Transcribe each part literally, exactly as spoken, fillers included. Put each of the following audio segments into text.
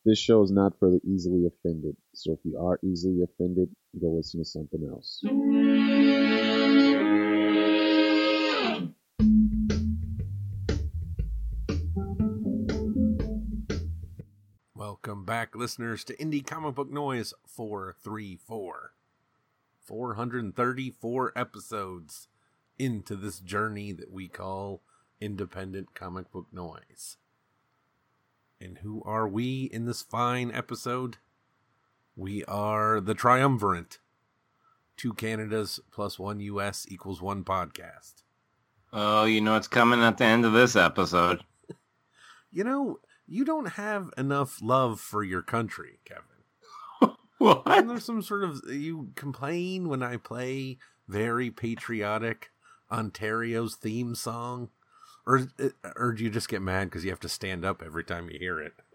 This show is not for the easily offended. So if you are easily offended, go listen to something else. Welcome back, listeners, to Indie Comic Book Noise four thirty-four. four hundred thirty-four episodes into this journey that we call Independent Comic Book Noise. And who are we in this fine episode? We are the Triumvirate. Two Canadas plus one U S equals one podcast. Oh, you know it's coming at the end of this episode. You know, you don't have enough love for your country, Kevin. What? Isn't there some sort of... You complain when I play very patriotic Ontario's theme song? Or, or do you just get mad because you have to stand up every time you hear it?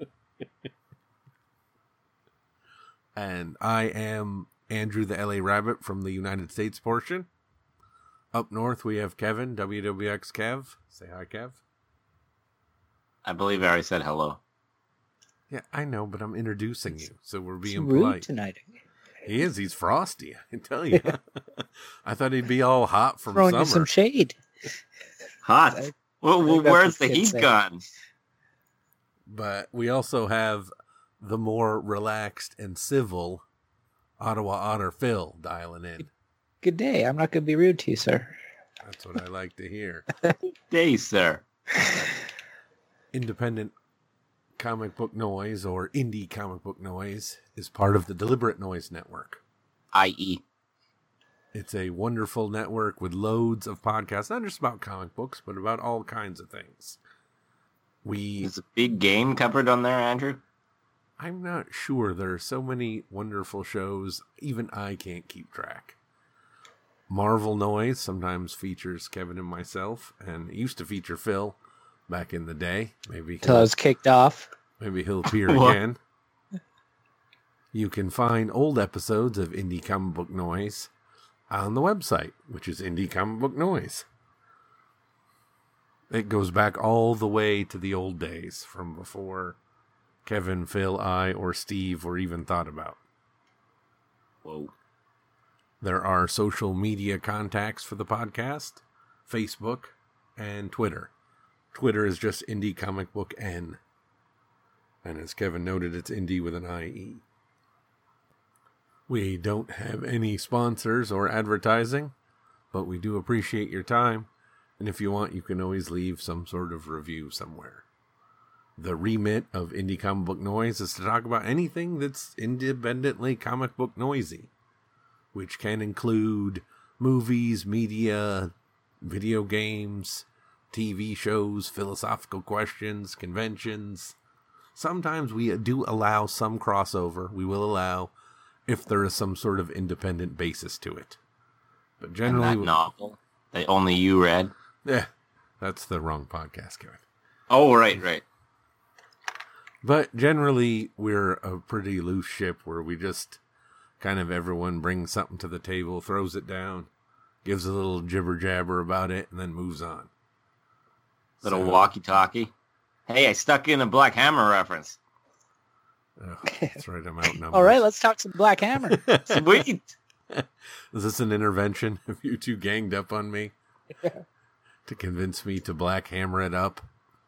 And I am Andrew the L A Rabbit from the United States portion. Up north we have Kevin, W W X Kev. Say hi, Kev. I believe I already said hello. Yeah, I know, but I'm introducing you, so we're being Rude polite. tonight. He is. He's frosty, I can tell you. I thought he'd be all hot from Throwing summer. you some shade. Hot. I- well, I well think that's where's what the kids heat say. gone? But we also have the more relaxed and civil Ottawa Otter Phil dialing in. Good day. I'm not going to be rude to you, sir. That's what I like to hear. Day, sir. Independent Comic Book Noise, or Indie Comic Book Noise, is part of the Deliberate Noise Network. I E It's a wonderful network with loads of podcasts, not just about comic books, but about all kinds of things. We, Is a big game covered on there, Andrew? I'm not sure. There are so many wonderful shows, even I can't keep track. Marvel Noise sometimes features Kevin and myself, and it used to feature Phil back in the day. Maybe Till I he'll, was kicked off. maybe he'll appear What? again. You can find old episodes of Indie Comic Book Noise on the website, which is Indie Comic Book Noise. It goes back all the way to the old days, from before Kevin, Phil, I, or Steve were even thought about. Whoa. There are social media contacts for the podcast, Facebook and Twitter. Twitter is just Indie Comic Book N. And as Kevin noted, it's Indie with an I E. We don't have any sponsors or advertising, but we do appreciate your time. And if you want, you can always leave some sort of review somewhere. The remit of Indie Comic Book Noise is to talk about anything that's independently comic book noisy, which can include movies, media, video games, T V shows, philosophical questions, conventions. Sometimes we do allow some crossover. We will allow if there is some sort of independent basis to it. But And generally, that novel that only you read? yeah, that's the wrong podcast, Kevin. Oh, right, right. But generally, we're a pretty loose ship where we just kind of everyone brings something to the table, throws it down, gives a little jibber jabber about it, and then moves on. Little So- walkie-talkie. Hey, I stuck in a Black Hammer reference. Oh, that's right, I'm outnumbered. All right, let's talk some Black Hammer. Sweet. Is this an intervention? Have you two ganged up on me to convince me to Black Hammer it up?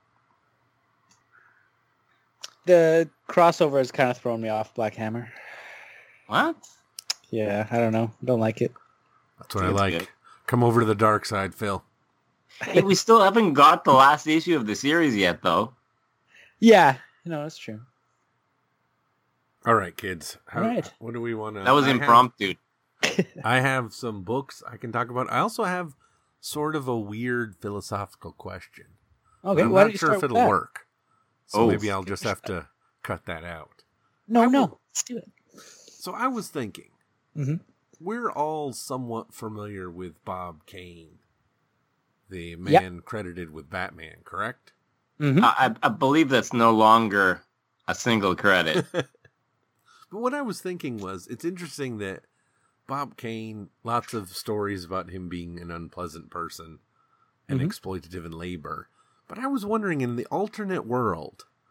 The crossover has kind of thrown me off, Black Hammer. What? Yeah, I don't know. Don't like it. That's what I Seems like. good. Come over to the dark side, Phil. Hey, we still haven't got the last issue of the series yet, though. Yeah, no, that's true. All right, kids. How, All right. What do we want to... That was I have- impromptu. I have some books I can talk about. I also have sort of a weird philosophical question. Okay, I'm why don't not you sure start if with it'll that? work. So Oh. maybe I'll just have to cut that out. No, I no, will- let's do it. So I was thinking, Mhm. we're all somewhat familiar with Bob Kane, the man credited with Batman, correct? Mhm. I, I- I believe that's no longer a single credit. But what I was thinking was, it's interesting that Bob Kane, lots of stories about him being an unpleasant person and Mhm. exploitative in labor. But I was wondering, in the alternate world,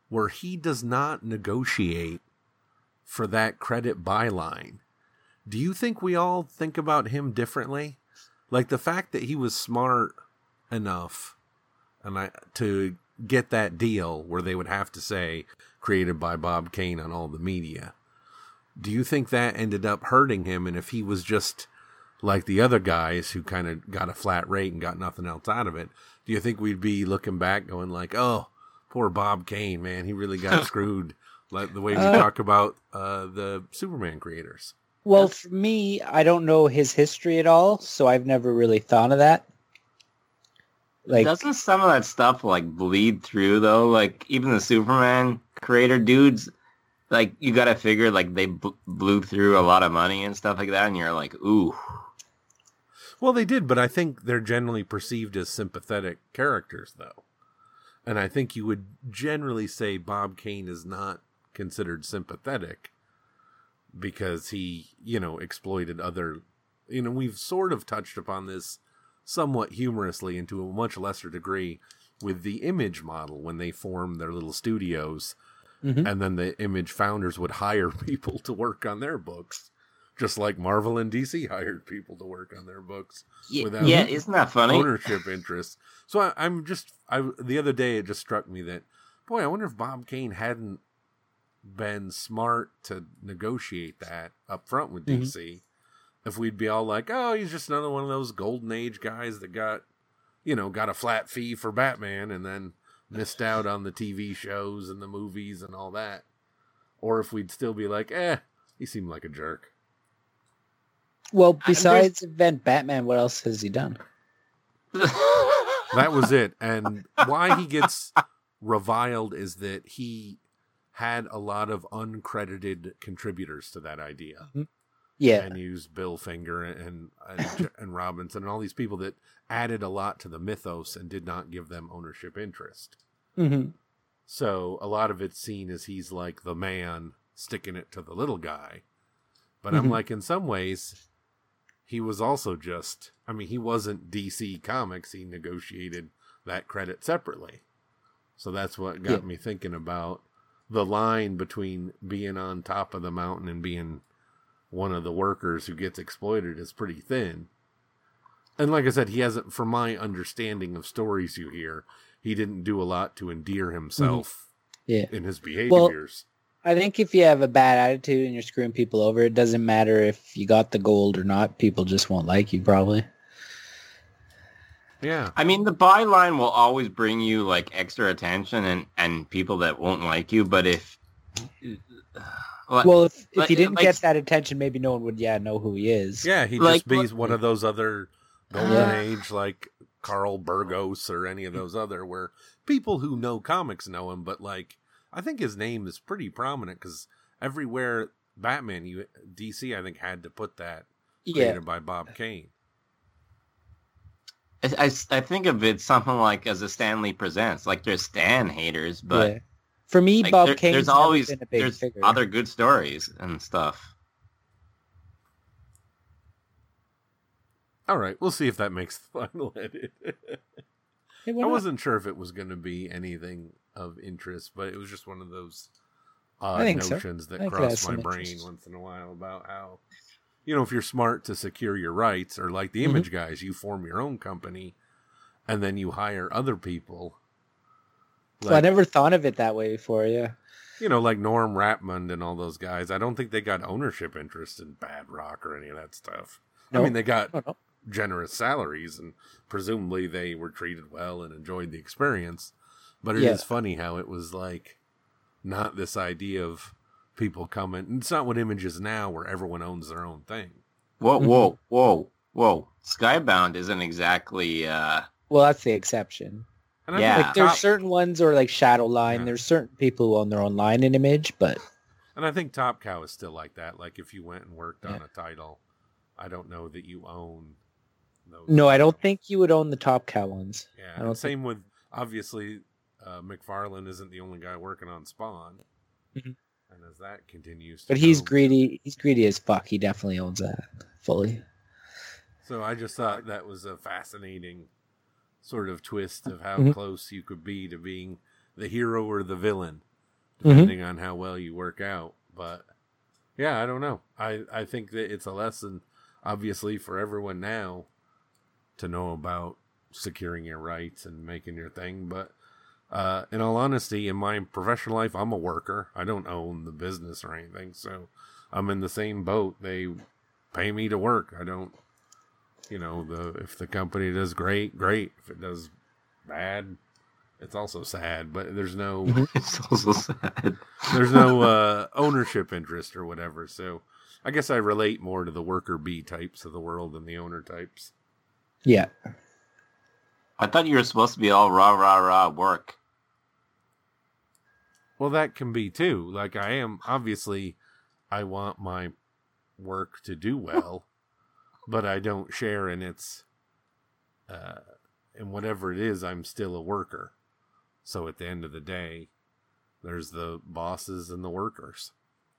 where he does not negotiate for that credit byline. Do you think we all think about him differently? Like the fact that he was smart enough and I to get that deal where they would have to say created by Bob Kane on all the media. Do you think that ended up hurting him? And if he was just like the other guys who kind of got a flat rate and got nothing else out of it, do you think we'd be looking back going like, oh, poor Bob Kane, man, he really got screwed, like the way we uh, talk about uh, the Superman creators? Well, for me, I don't know his history at all, so I've never really thought of that. Like, doesn't some of that stuff like bleed through though? Like even the Superman creator dudes, like you got to figure like they b- blew through a lot of money and stuff like that, and you're like, ooh. Well, they did, but I think they're generally perceived as sympathetic characters, though, and I think you would generally say Bob Kane is not considered sympathetic because he, you know, exploited other. You know, we've sort of touched upon this somewhat humorously and to a much lesser degree with the Image model when they formed their little studios, mm-hmm. and then the Image founders would hire people to work on their books, just like Marvel and D C hired people to work on their books yeah, without yeah, isn't that funny? Ownership interests. So I, I'm just, I the other day it just struck me that, boy, I wonder if Bob Kane hadn't been smart to negotiate that up front with mm-hmm. D C. If we'd be all like, oh, he's just another one of those golden age guys that got, you know, got a flat fee for Batman and then missed out on the T V shows and the movies and all that. Or if we'd still be like, eh, he seemed like a jerk. Well, besides Event Batman, what else has he done? That was it. And why he gets reviled is that he had a lot of uncredited contributors to that idea. Mm-hmm. Yeah, and used Bill Finger and and, and Robinson and all these people that added a lot to the mythos and did not give them ownership interest. Mm-hmm. So a lot of it's seen as he's like the man sticking it to the little guy. But mm-hmm. I'm like, in some ways, he was also just, I mean, he wasn't D C Comics. He negotiated that credit separately. So that's what got yeah. me thinking about the line between being on top of the mountain and being one of the workers who gets exploited is pretty thin. And like I said, he hasn't, from my understanding of stories you hear, he didn't do a lot to endear himself mm-hmm. yeah. in his behaviors. Well, I think if you have a bad attitude and you're screwing people over, it doesn't matter if you got the gold or not. People just won't like you, probably. Yeah. I mean, the byline will always bring you like extra attention and, and people that won't like you. But if... Well, if, if like, he didn't like, get that attention, maybe no one would, yeah, know who he is. Yeah, he'd like, just be what, one of those other golden yeah. age, like Carl Burgos or any of those other, where people who know comics know him, but like, I think his name is pretty prominent because everywhere Batman, you D C, I think, had to put that created yeah. by Bob Kane. I, I, I think of it something like as a Stan Lee Presents, like there's Stan haters, but... Yeah. For me, like, Bob there, Kane's there's always been a big there's figure. Other good stories and stuff. All right, we'll see if that makes the final edit. Hey, I wasn't sure if it was going to be anything of interest, but it was just one of those odd notions so. that cross my brain interest. once in a while about how, you know, if you're smart to secure your rights, or like the Image mm-hmm. guys, you form your own company and then you hire other people. Like, well, I never thought of it that way before, yeah. You know, like Norm Rapmund and all those guys. I don't think they got ownership interest in Bad Rock or any of that stuff. No. I mean, they got no, no. generous salaries, and presumably they were treated well and enjoyed the experience. But it yeah. is funny how it was like not this idea of people coming. It's not what Image is now, where everyone owns their own thing. Whoa, whoa, whoa, whoa. Skybound isn't exactly... Uh... Well, that's the exception. And yeah, like there's Top... certain ones, or like Shadowline. Yeah. There's certain people who own their own line in Image, but and I think Top Cow is still like that. Like if you went and worked yeah. on a title, I don't know that you own those. No, I don't think you would own the Top Cow ones. Yeah, I don't same think... with obviously uh, McFarlane isn't the only guy working on Spawn, mm-hmm. and as that continues, to but he's go, greedy. He's greedy as fuck. He definitely owns that fully. So I just thought that was a fascinating sort of twist of how mm-hmm. close you could be to being the hero or the villain. depending mm-hmm. on how well you work out. But yeah, I don't know. I, I think that it's a lesson, obviously, for everyone now to know about securing your rights and making your thing. But uh, in all honesty, in my professional life, I'm a worker. I don't own the business or anything. So I'm in the same boat. They pay me to work. I don't, you know, the if the company does great, great. If it does bad, it's also sad. But there's no, it's also sad. There's no uh, ownership interest or whatever. So I guess I relate more to the worker bee types of the world than the owner types. Yeah. I thought you were supposed to be all rah, rah, rah work. Well, that can be too. Like I am, obviously, I want my work to do well, but I don't share in its, uh, in whatever it is, I'm still a worker. So at the end of the day, there's the bosses and the workers.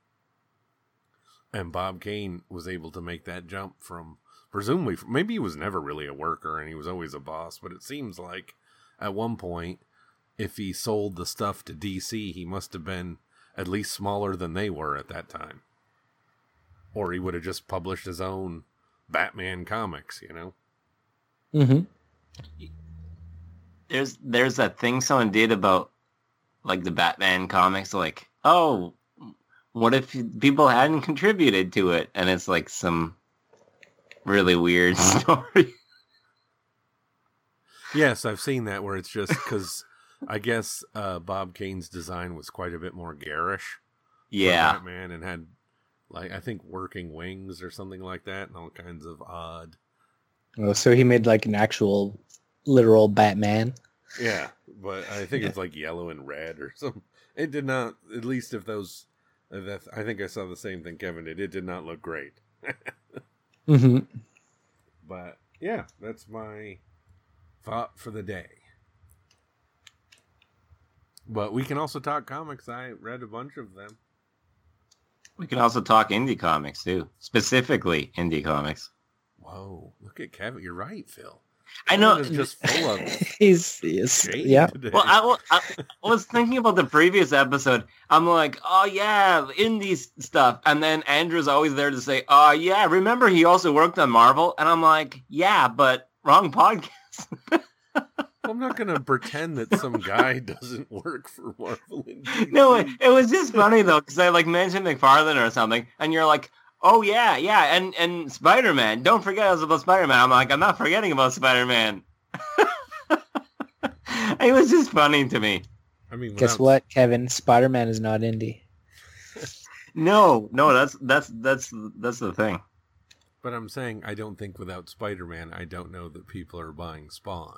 And Bob Kane was able to make that jump from, presumably, maybe he was never really a worker and he was always a boss, but it seems like at one point, if he sold the stuff to D C, he must have been at least smaller than they were at that time. Or he would have just published his own Batman comics, you know? Mm-hmm. There's there's that thing someone did about, like, the Batman comics, like, oh, what if people hadn't contributed to it? And it's, like, some really weird story. Yes, I've seen that where it's just because I guess uh, Bob Kane's design was quite a bit more garish. Yeah. Batman and had, like, I think working wings or something like that and all kinds of odd. Oh, so he made like an actual literal Batman. Yeah, but I think yeah. it's like yellow and red or something. It did not, at least if those, that I think I saw the same thing Kevin did. It did not look great. Mm-hmm. But yeah, that's my thought for the day. But we can also talk comics. I read a bunch of them. We can also talk indie comics too, specifically indie comics. Whoa, look at Kevin. You're right, Phil. I know. Is just full of he's, he's yeah. Today. Well, I, I, I was thinking about the previous episode. I'm like, oh yeah, indie stuff, and then Andrew's always there to say, oh yeah, remember he also worked on Marvel, and I'm like, yeah, but wrong podcast. I'm not going to pretend that some guy doesn't work for Marvel. No, it, it was just funny though, because I like mentioned McFarlane or something, and you're like, oh yeah, yeah, and and Spider-Man. Don't forget us about Spider-Man. I'm like, I'm not forgetting about Spider-Man. It was just funny to me. I mean, guess without... what, Kevin? Spider-Man is not indie. No, no, that's that's that's that's the thing. But I'm saying I don't think without Spider-Man, I don't know that people are buying Spawn.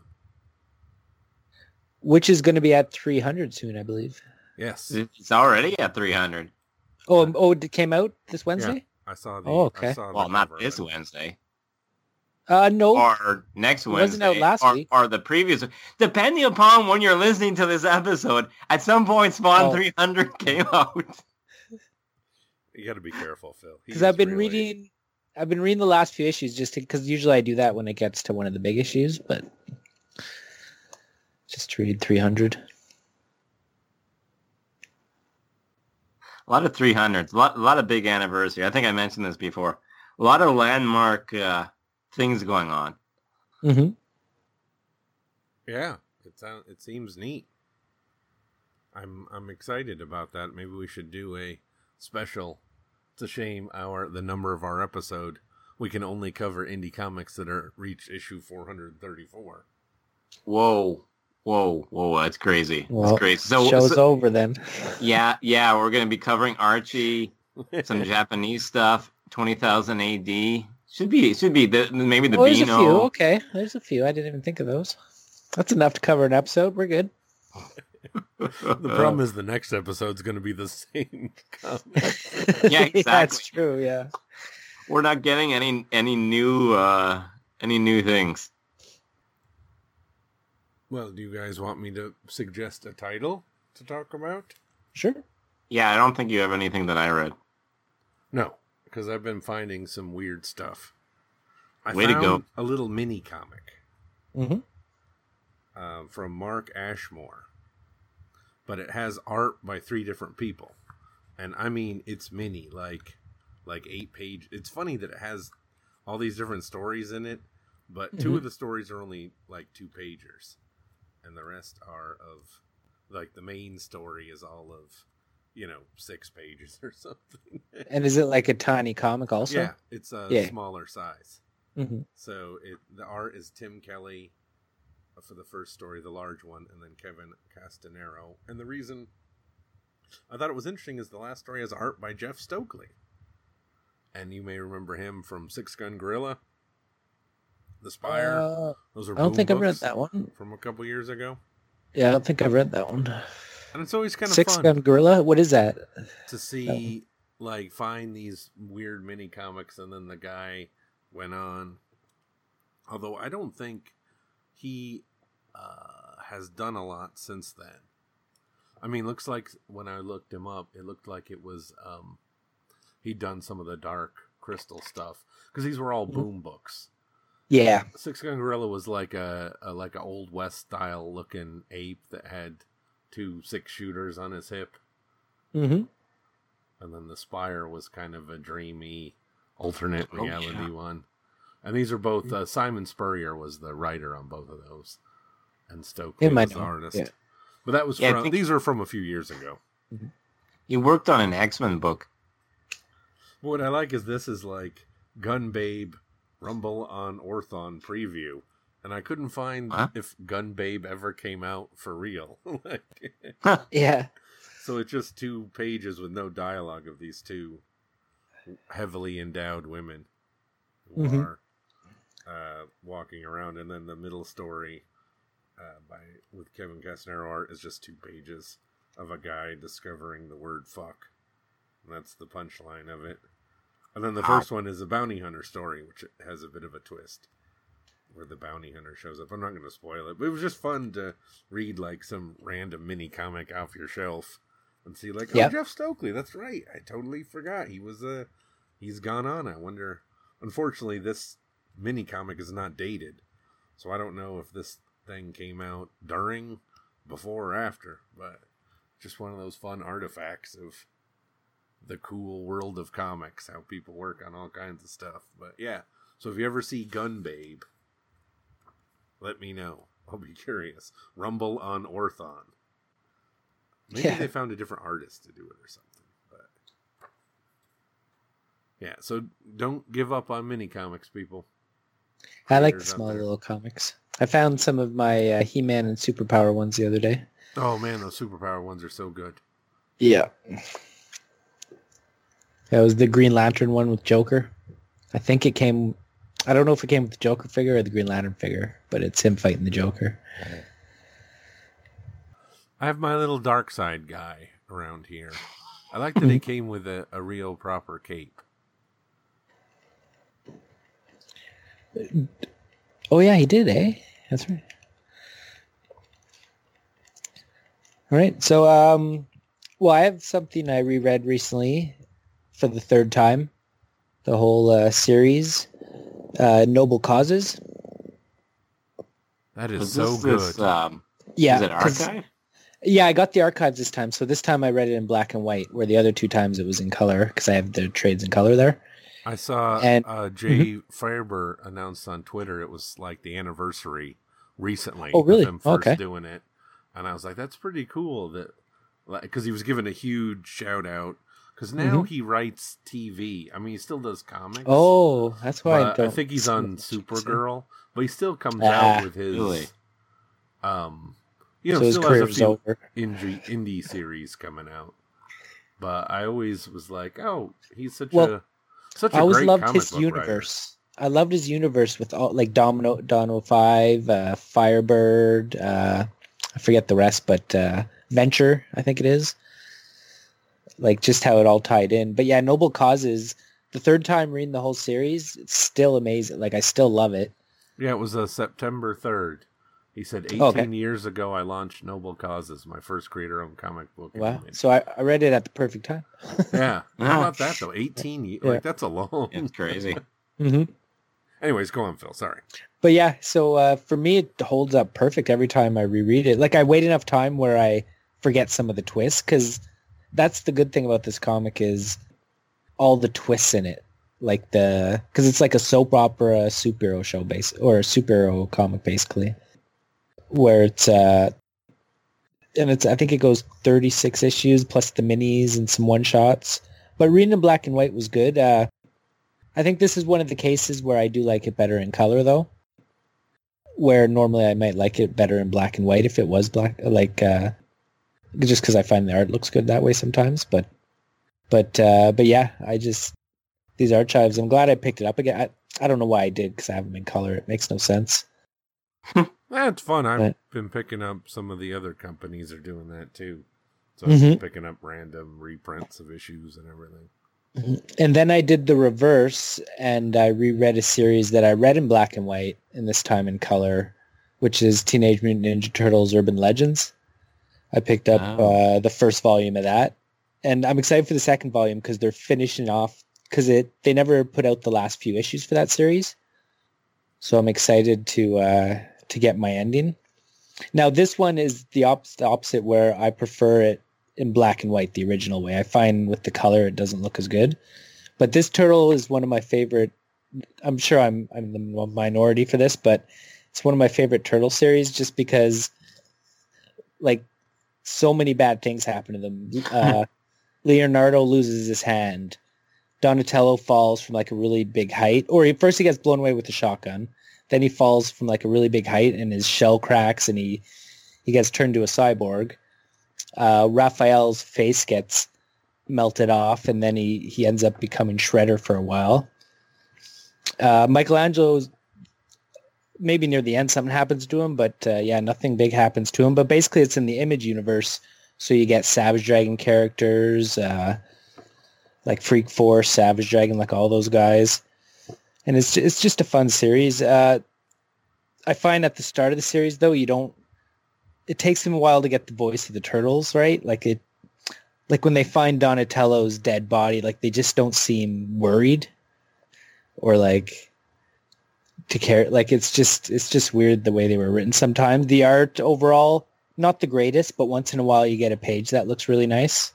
Which is going to be at three hundred soon, I believe. Yes. It's already at three hundred. Oh, oh, it came out this Wednesday? Yeah, I saw the... Oh, okay. I saw the well, not this of Wednesday. Uh, no. Or next Wednesday. It wasn't out last or, week. Or the previous... Depending upon when you're listening to this episode, at some point Spawn oh. three hundred came out. You got to be careful, Phil. Because I've been really... reading... I've been reading the last few issues just because usually I do that when it gets to one of the big issues, but... Just read three hundred. A lot of three hundreds. A lot, a lot of big anniversary. I think I mentioned this before. A lot of landmark uh, things going on. Mm-hmm. Yeah, it sounds. It seems neat. I'm I'm excited about that. Maybe we should do a special. It's a shame our the number of our episode. We can only cover indie comics that are reach issue four hundred thirty-four. Whoa. Whoa, whoa, that's crazy. Well, that's crazy. So show's so, over then. Yeah, yeah, we're going to be covering Archie, some Japanese stuff, twenty thousand A D. Should be, should be the maybe the oh, there's Beano. a few. Okay, there's a few. I didn't even think of those. That's enough to cover an episode. We're good. The problem is the next episode's going to be the same comic. Yeah, exactly. That's true. Yeah, we're not getting any any new uh, any new things. Well, do you guys want me to suggest a title to talk about? Sure. Yeah, I don't think you have anything that I read. No, because I've been finding some weird stuff. I Way found to go. a little mini comic mm-hmm. uh, from Mark Ashmore. but it has art by three different people. And I mean, it's mini, like like eight page. It's funny that it has all these different stories in it, but mm-hmm. two of the stories are only like two pagers, and the rest are of like the main story is all of, you know, six pages or something. And is it like a tiny comic also? Yeah, it's a yeah. smaller size. Mm-hmm. So it the art is Tim Kelly for the first story, the large one, and then Kevin Castanero. And the reason I thought it was interesting is the last story has art by Jeff Stokely. And you may remember him from Six Gun Gorilla, The Spire. Uh, Those are I don't think I've read that one. From a couple years ago. Yeah, I don't think I've read that one. And it's always kind of Six fun. Gun Gorilla? What is that? To see, oh. like, find these weird mini comics, and then the guy went on. Although I don't think he uh, has done a lot since then. I mean, looks like when I looked him up, it looked like it was um, he'd done some of the Dark Crystal stuff because these were all boom books. Yeah, Six Gun Gorilla was like a, a like a old west style looking ape that had two six shooters on his hip. Mm-hmm. And then the Spire was kind of a dreamy alternate Oh, reality yeah. one. And these are both uh, Simon Spurrier was the writer on both of those, and Stokely Him I was the know, artist. yeah. But that was Yeah, I from, think- these are from a few years ago. You worked on an X-Men book. What I like is this is like Gun Babe Rumble on Orthon preview, and I couldn't find Huh? if Gun Babe ever came out for real. like, Yeah. so it's just two pages with no dialogue of these two heavily endowed women who Mhm. are uh, walking around, and then the middle story uh, by with Kevin Castanero art is just two pages of a guy discovering the word fuck. And that's the punchline of it. And then the Wow. first one is a bounty hunter story, which has a bit of a twist, where the bounty hunter shows up. I'm not going to spoil it, but it was just fun to read like some random mini comic off your shelf and see like, oh, Yep. Jeff Stokely, that's right. I totally forgot. He was a, uh, he's gone on. I wonder, unfortunately, this mini comic is not dated. So I don't know if this thing came out during, before, or after, but just one of those fun artifacts of the cool world of comics, how people work on all kinds of stuff. But yeah, so if you ever see Gun Babe, let me know. I'll be curious. Rumble on Orthon. Maybe Yeah. they found a different artist to do it or something. But yeah, so don't give up on mini comics, people. I like the Creators out small there. little comics. I found some of my uh, He-Man and Superpower ones the other day. Oh man, those superpower ones are so good. Yeah. That was the Green Lantern one with Joker. I think it came... I don't know if it came with the Joker figure or the Green Lantern figure, but it's him fighting the Joker. I have my little dark side guy around here. I like that he came with a, a real proper cape. Oh yeah, he did, eh? That's right. All right, so um, well, I have something I reread recently for the third time, the whole uh, series, uh, Noble Causes. That is Was so this, good. This, um, Yeah, is it 'cause- archive? Yeah, I got the archives this time, so this time I read it in black and white, where the other two times it was in color because I have the trades in color there. I saw And- uh, Jay Faber announced on Twitter it was like the anniversary recently Oh, really? of him first Okay. doing it. And I was like, that's pretty cool that, because he was given a huge shout out. Because now Mhm. he writes T V. I mean, he still does comics. Oh, that's why I but don't. I think he's on Supergirl, but he still comes Ah, out with his, really? um, you know, So his still has a career's few over. indie indie series coming out. But I always was like, oh, he's such Well, a such a I always great loved comic his book writer. universe. I loved his universe with all like Domino, Domino Five, uh, Firebird. Uh, I forget the rest, but uh, Venture, I think it is. Like just how it all tied in. But yeah, Noble Causes. The third time reading the whole series, it's still amazing. Like I still love it. Yeah, it was uh, September third. He said eighteen Oh, okay. years ago I launched Noble Causes, my first creator-owned comic book. Wow. And- So I, I read it at the perfect time. yeah. How Yeah. about that, though? eighteen years. Yeah. Like, that's a long... It's crazy. Mm-hmm. Anyways, go on, Phil. Sorry. But yeah, so uh, for me, it holds up perfect every time I reread it. Like I wait enough time where I forget some of the twists, because that's the good thing about this comic is all the twists in it. Like the, because it's like a soap opera superhero show base or a superhero comic basically, where it's uh, and it's I think it goes thirty-six issues plus the minis and some one shots. But reading in black and white was good. Uh, I think this is one of the cases where I do like it better in color though, where normally I might like it better in black and white if it was black, like uh, just because I find the art looks good that way sometimes. But but uh, but yeah, I just. These archives, I'm glad I picked it up again. I, I don't know why I did because I have them in color. It makes no sense. That's fun. I've but, been picking up some of the other companies are doing that too. So mm-hmm. I've been picking up random reprints of issues and everything. And then I did the reverse and I reread a series that I read in black and white and this time in color, which is Teenage Mutant Ninja Turtles Urban Legends. I picked up oh. uh, the first volume of that. And I'm excited for the second volume because they're finishing off because it they never put out the last few issues for that series, so I'm excited to uh, to get my ending. Now this one is the opposite, the opposite, where I prefer it in black and white, the original way. I find with the color it doesn't look as good, but this turtle is one of my favorite. I'm sure I'm I'm the minority for this, but it's one of my favorite turtle series just because, like, so many bad things happen to them. Uh, Leonardo loses his hand. Donatello falls from like a really big height, or he, first he gets blown away with a shotgun. Then he falls from like a really big height and his shell cracks and he, he gets turned to a cyborg. Uh, Raphael's face gets melted off and then he, he ends up becoming Shredder for a while. Uh, Michelangelo's maybe near the end something happens to him, but uh, yeah, nothing big happens to him. But basically it's in the Image universe, so you get Savage Dragon characters, uh, like Freak Force, Savage Dragon, like all those guys. And it's it's just a fun series. Uh, I find at the start of the series, though, you don't... It takes them a while to get the voice of the Turtles, right? Like it, like when they find Donatello's dead body, like they just don't seem worried. Or like... to care. Like it's just it's just weird the way they were written sometimes. The art overall, not the greatest, but once in a while you get a page that looks really nice.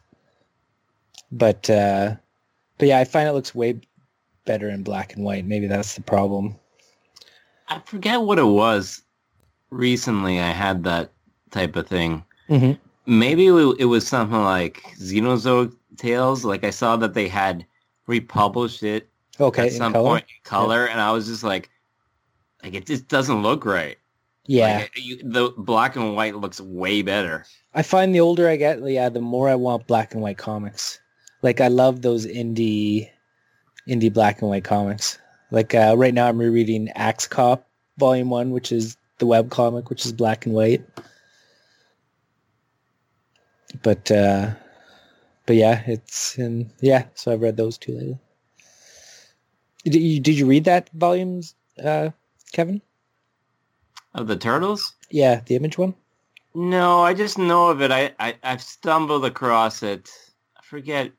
But, uh, but yeah, I find it looks way better in black and white. Maybe that's the problem. I forget what it was. Recently, I had that type of thing. Mm-hmm. Maybe it was something like Xenozoic Tales. Like I saw that they had republished it okay, at some color? point in color, yeah. And I was just like, like it just doesn't look right. Yeah, like, you, the black and white looks way better. I find the older I get, yeah, the more I want black and white comics. Like I love those indie, indie black and white comics. Like uh, right now, I'm rereading Axe Cop Volume One, which is the web comic, which is black and white. But uh, but yeah, it's in yeah. So I've read those two lately. Did you did you read that volumes, uh, Kevin? Of the Turtles? Yeah, the Image one. No, I just know of it. I, I I've stumbled across it. I forget.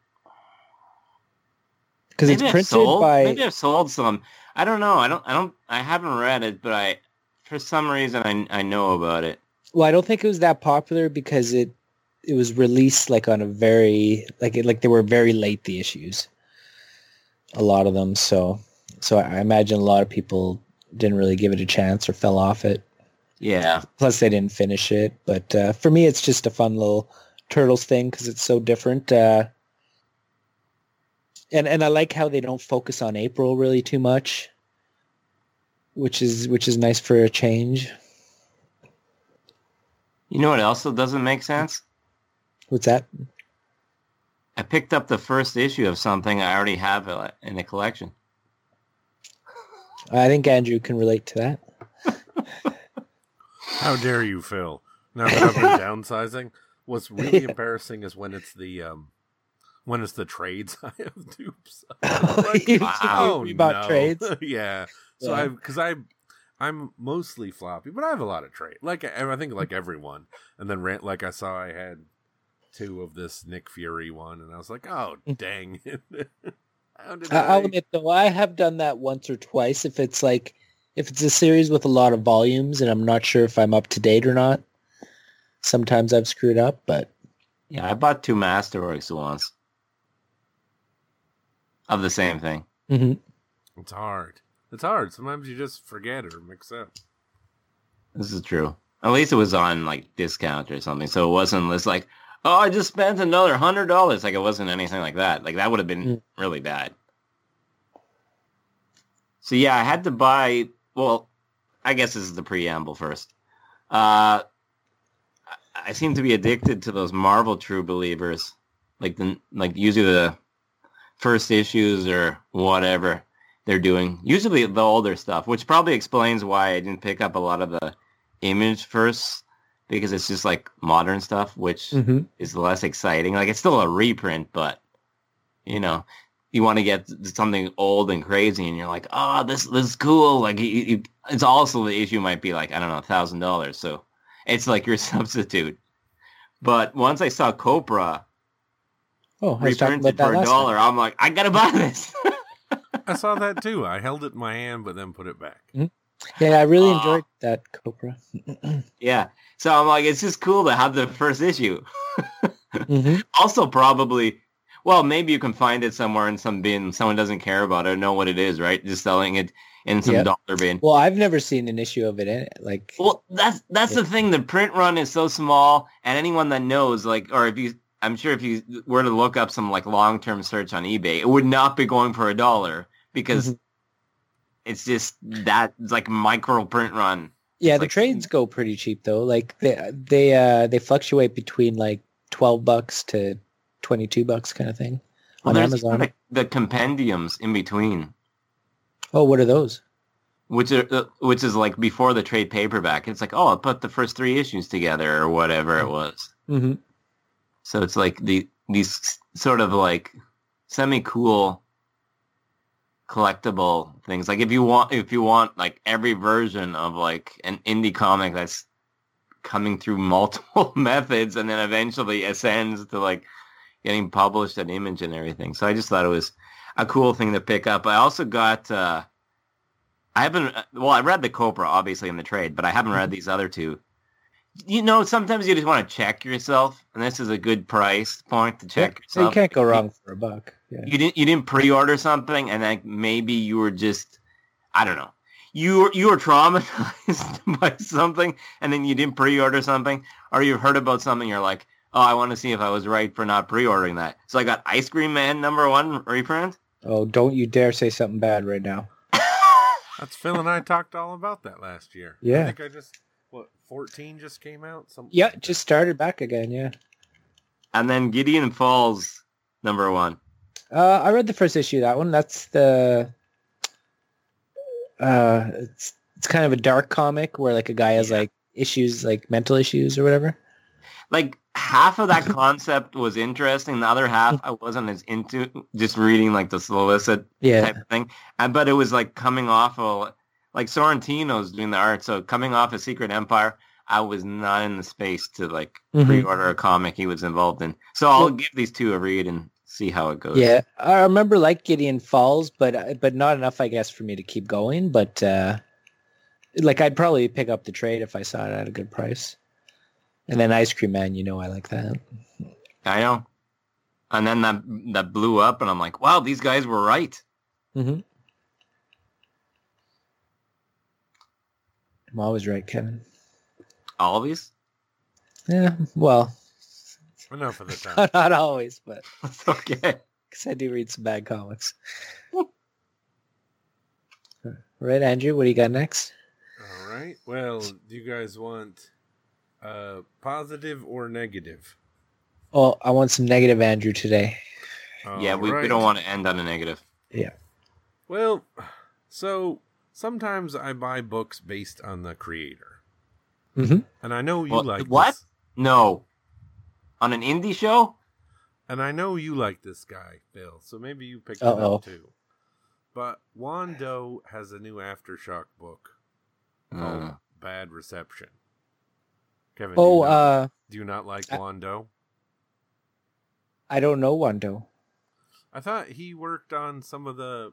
Because it's printed sold, by. Maybe I've sold some. I don't know. I don't. I don't. I haven't read it, but I, for some reason, I I know about it. Well, I don't think it was that popular because it it was released like on a very like it like they were very late, the issues. A lot of them, so so I imagine a lot of people didn't really give it a chance or fell off it. Yeah. Plus, they didn't finish it. But uh, for me, it's just a fun little Turtles thing because it's so different. Uh, and and I like how they don't focus on April really too much, which is which is nice for a change. You know what else doesn't make sense? What's that? I picked up the first issue of something I already have in the collection. I think Andrew can relate to that. How dare you, Phil? Now that I've been downsizing, what's really embarrassing is when it's the um, when it's the trades I have dupes. Like, wow, you bought no. trades? Yeah. So yeah. I because I I'm mostly floppy, but I have a lot of trade. Like I think like everyone. And then like I saw I had two of this Nick Fury one, and I was like, oh dang it. How did I... I'll admit though, I have done that once or twice. If it's like if it's a series with a lot of volumes, and I'm not sure if I'm up to date or not. Sometimes I've screwed up, but Yeah, I bought two Masterworks once of the same thing. Mm-hmm. It's hard. It's hard. Sometimes you just forget or mix up. This is true. At least it was on like discount or something, so it wasn't just like, oh, I just spent another hundred dollars. Like it wasn't anything like that. Like that would have been mm. really bad. So yeah, I had to buy. Well, I guess this is the preamble first. Uh, I seem to be addicted to those Marvel True Believers, like the like usually the first issues or whatever they're doing. Usually the older stuff, which probably explains why I didn't pick up a lot of the Image first, because it's just like modern stuff, which mm-hmm. is less exciting. Like it's still a reprint, but you know, you want to get something old and crazy, and you're like, oh, this this is cool. Like you, you, it's also the issue might be like I don't know, a thousand dollars. So it's like your substitute. But once I saw Copra oh, reprinted for a dollar, I'm like, I gotta buy this. I saw that too. I held it in my hand, but then put it back. Mm-hmm. Yeah, I really uh, enjoyed that Copra. Yeah. So I'm like, it's just cool to have the first issue. mm-hmm. Also, probably, well, maybe you can find it somewhere in some bin. Someone doesn't care about it or know what it is, right? Just selling it in some yep. dollar bin. Well, I've never seen an issue of it in it. Like, well, that's that's yeah. the thing. The print run is so small, and anyone that knows, like, or if you, I'm sure if you were to look up some like long-term search on eBay, it would not be going for a dollar because. Mm-hmm. It's just that it's like micro print run. Yeah, it's the like, trades go pretty cheap though. Like they they uh they fluctuate between like twelve bucks to twenty two bucks kind of thing well, on Amazon. The, the compendiums in between. Oh, what are those? Which are uh, which is like before the trade paperback. It's like, oh, I'll put the first three issues together or whatever it was. Mm-hmm. So it's like the these sort of like semi cool. Collectible things. Like if you want if you want like every version of like an indie comic that's coming through multiple methods and then eventually ascends to like getting published at Image and everything. So I just thought it was a cool thing to pick up. I also got uh I haven't well I read the Copra obviously in the trade, but I haven't read these other two. You know, sometimes you just want to check yourself, and this is a good price point to check yeah, yourself. You can't go wrong for a buck. Yeah. You didn't you didn't pre-order something, and then maybe you were just, I don't know, you were, you were traumatized by something, and then you didn't pre-order something, or you heard about something, you're like, oh, I want to see if I was right for not pre-ordering that. So I got Ice Cream Man number one reprint. Oh, don't you dare say something bad right now. That's Phil and I talked all about that last year. Yeah. I think I just... What, fourteen just came out? Something yeah, like just started back again, yeah. And then Gideon Falls, number one. Uh, I read the first issue of that one. That's the... Uh, it's it's kind of a dark comic where like a guy has yeah. like issues, like mental issues or whatever. Like half of that concept was interesting. The other half I wasn't as into, just reading like the solicit yeah. type of thing. And, but it was like coming off of... Like Sorrentino's doing the art, so coming off of Secret Empire, I was not in the space to like mm-hmm. pre-order a comic he was involved in. So I'll well, give these two a read and see how it goes. Yeah, I remember like Gideon Falls, but but not enough, I guess, for me to keep going. But uh, like I'd probably pick up the trade if I saw it at a good price. And then Ice Cream Man, you know, I like that. I know. And then that that blew up, and I'm like, wow, these guys were right. Mm-hmm. I'm always right, Kevin. Always? Yeah, well. Enough of the time. Not, not always, but. That's okay. Because I do read some bad comics. Right, Andrew, what do you got next? All right. Well, do you guys want uh, positive or negative? Oh, I want some negative Andrew today. All yeah, we, right. we don't want to end on a negative. Yeah. Well, so... Sometimes I buy books based on the creator. Mm-hmm. And I know you well, like what? this. No. On an indie show? And I know you like this guy, Phil, so maybe you picked it Uh-oh. up too. But Juan Doe has a new Aftershock book called uh. Bad Reception. Kevin, oh, do you, not, uh, do you not like I, Juan Doe? I don't know Juan Doe. I thought he worked on some of the...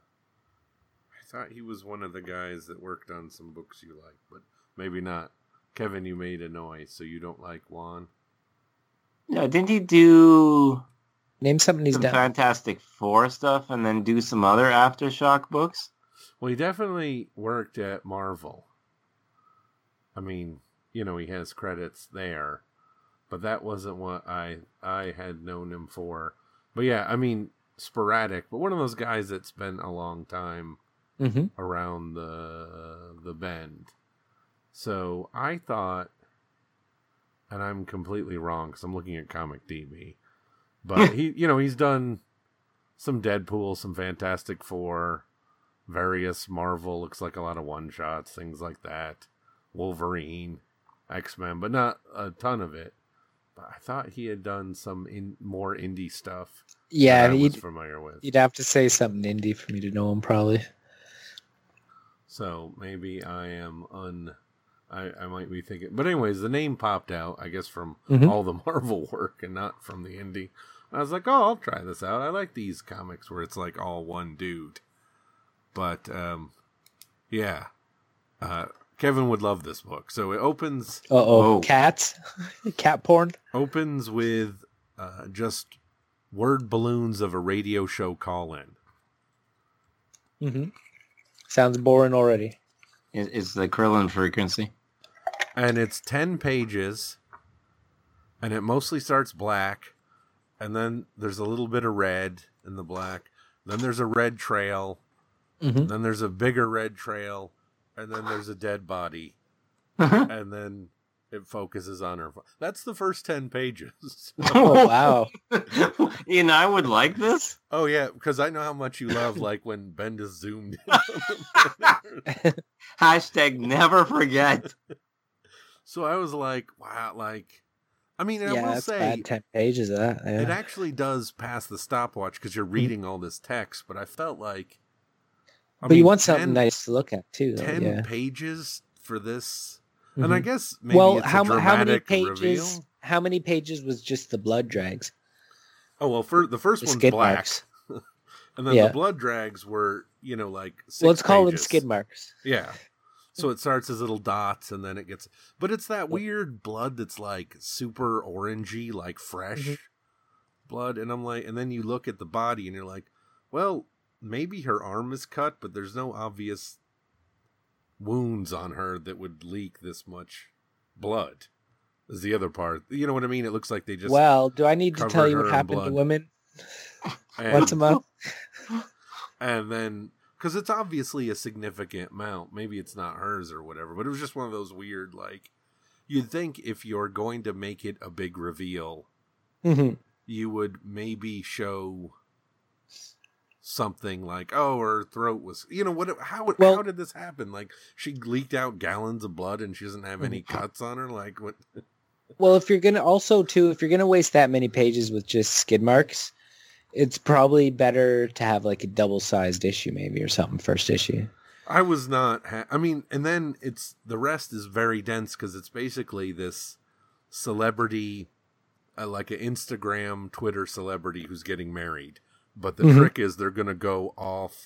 I thought he was one of the guys that worked on some books you like, but maybe not. Kevin, you made a noise, so you don't like Juan? No, didn't he do Name something he's some done. Fantastic Four stuff and then do some other Aftershock books? Well, he definitely worked at Marvel. I mean, you know, he has credits there, but that wasn't what I I had known him for. But yeah, I mean, sporadic, but one of those guys that's been a long time Mm-hmm. around the the bend. So I thought, and I'm completely wrong because I'm looking at Comic D B, but he, you know, he's done some Deadpool, some Fantastic Four, various Marvel, looks like a lot of one shots, things like that, Wolverine, X-Men, but not a ton of it. But I thought he had done some in more indie stuff. Yeah, that I was you'd, familiar with. you'd have to say something indie for me to know him, probably. So maybe I am un. I, I might be thinking. But anyways, the name popped out, I guess, from Mhm. all the Marvel work and not from the indie. I was like, oh, I'll try this out. I like these comics where it's like all one dude. But, um, yeah. Uh, Kevin would love this book. So it opens Uh-oh. Oh. Cats? Cat porn? opens with uh, just word balloons of a radio show call-in. Mm-hmm. Sounds boring already. It- It's the Krillin frequency. And it's ten pages, and it mostly starts black, and then there's a little bit of red in the black. Then there's a red trail, Mm-hmm. then there's a bigger red trail, and then there's a dead body, and then it focuses on her. That's the first ten pages. Oh, wow. Ian, I would like this. Oh, yeah, because I know how much you love, like, when Bendis zoomed in. Hashtag never forget. So I was like, wow, like, I mean, I Yeah, will that's say, bad ten pages of that. Yeah. it actually does pass the stopwatch because you're reading all this text, but I felt like, I but you mean, want something ten, nice to look at, too. Though, ten yeah. pages for this, Mhm. and I guess maybe Well, it's how, a mu- how many dramatic pages? reveal. How many pages was just the blood drags? Oh well, for the first The one's skid black, marks. and then Yeah. the blood drags were, you know, like six Let's call them pages. skid marks. Yeah. So it starts as little dots, and then it gets, but it's that weird blood that's like super orangey, like fresh Mhm. blood. And I'm like, and then you look at the body, and you're like, well, maybe her arm is cut, but there's no obvious wounds on her that would leak this much blood. Is the other part. You know what I mean? It looks like they just Well, do I need to tell covered you her what in happened to blood. women and, once a month? and then because it's obviously a significant amount. Maybe it's not hers or whatever, but it was just one of those weird, like, you'd think if you're going to make it a big reveal, Mhm. you would maybe show something like, oh, her throat was, you know, what? How Well- how did this happen? Like, she leaked out gallons of blood and she doesn't have any Mm-hmm. cuts on her. Like, what? Well, if you're gonna also too, if you're gonna waste that many pages with just skid marks, it's probably better to have like a double-sized issue, maybe, or something. First issue. I was not. Ha- I mean, and then it's the rest is very dense because it's basically this celebrity, uh, like an Instagram, Twitter celebrity who's getting married. But the Mhm. trick is they're going to go off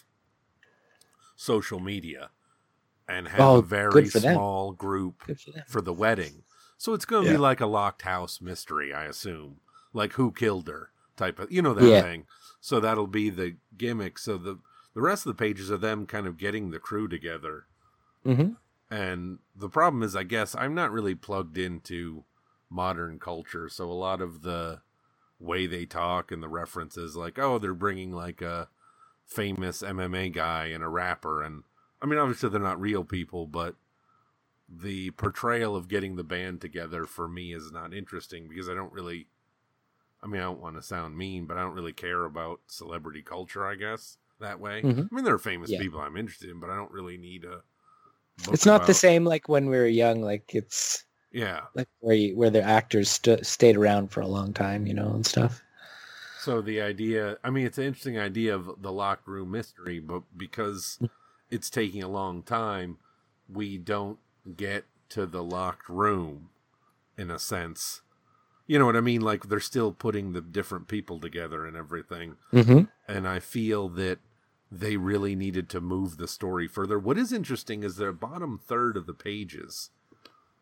social media and have Oh, a very good for them. small group Good for them. for the wedding. So it's going to Yeah. be like a locked house mystery, I assume, like who killed her type of, you know, that Yeah. thing. So that'll be the gimmick. So the the rest of the pages are them kind of getting the crew together. Mm-hmm. And the problem is, I guess I'm not really plugged into modern culture, so a lot of the way they talk and the references, like, oh, they're bringing like a famous M M A guy and a rapper, and I mean, obviously they're not real people, but the portrayal of getting the band together for me is not interesting because I don't really, I mean, I don't want to sound mean, but I don't really care about celebrity culture, I guess, that way. Mhm. I mean, there are famous Yeah. people I'm interested in, but I don't really need a book It's not the about- same like when we were young. Like it's Yeah. like where you, where the actors st- stayed around for a long time, you know, and stuff. So the idea, I mean, it's an interesting idea of the locked room mystery, but because it's taking a long time, we don't get to the locked room in a sense. You know what I mean? Like they're still putting the different people together and everything. Mm-hmm. And I feel that they really needed to move the story further. What is interesting is the bottom third of the pages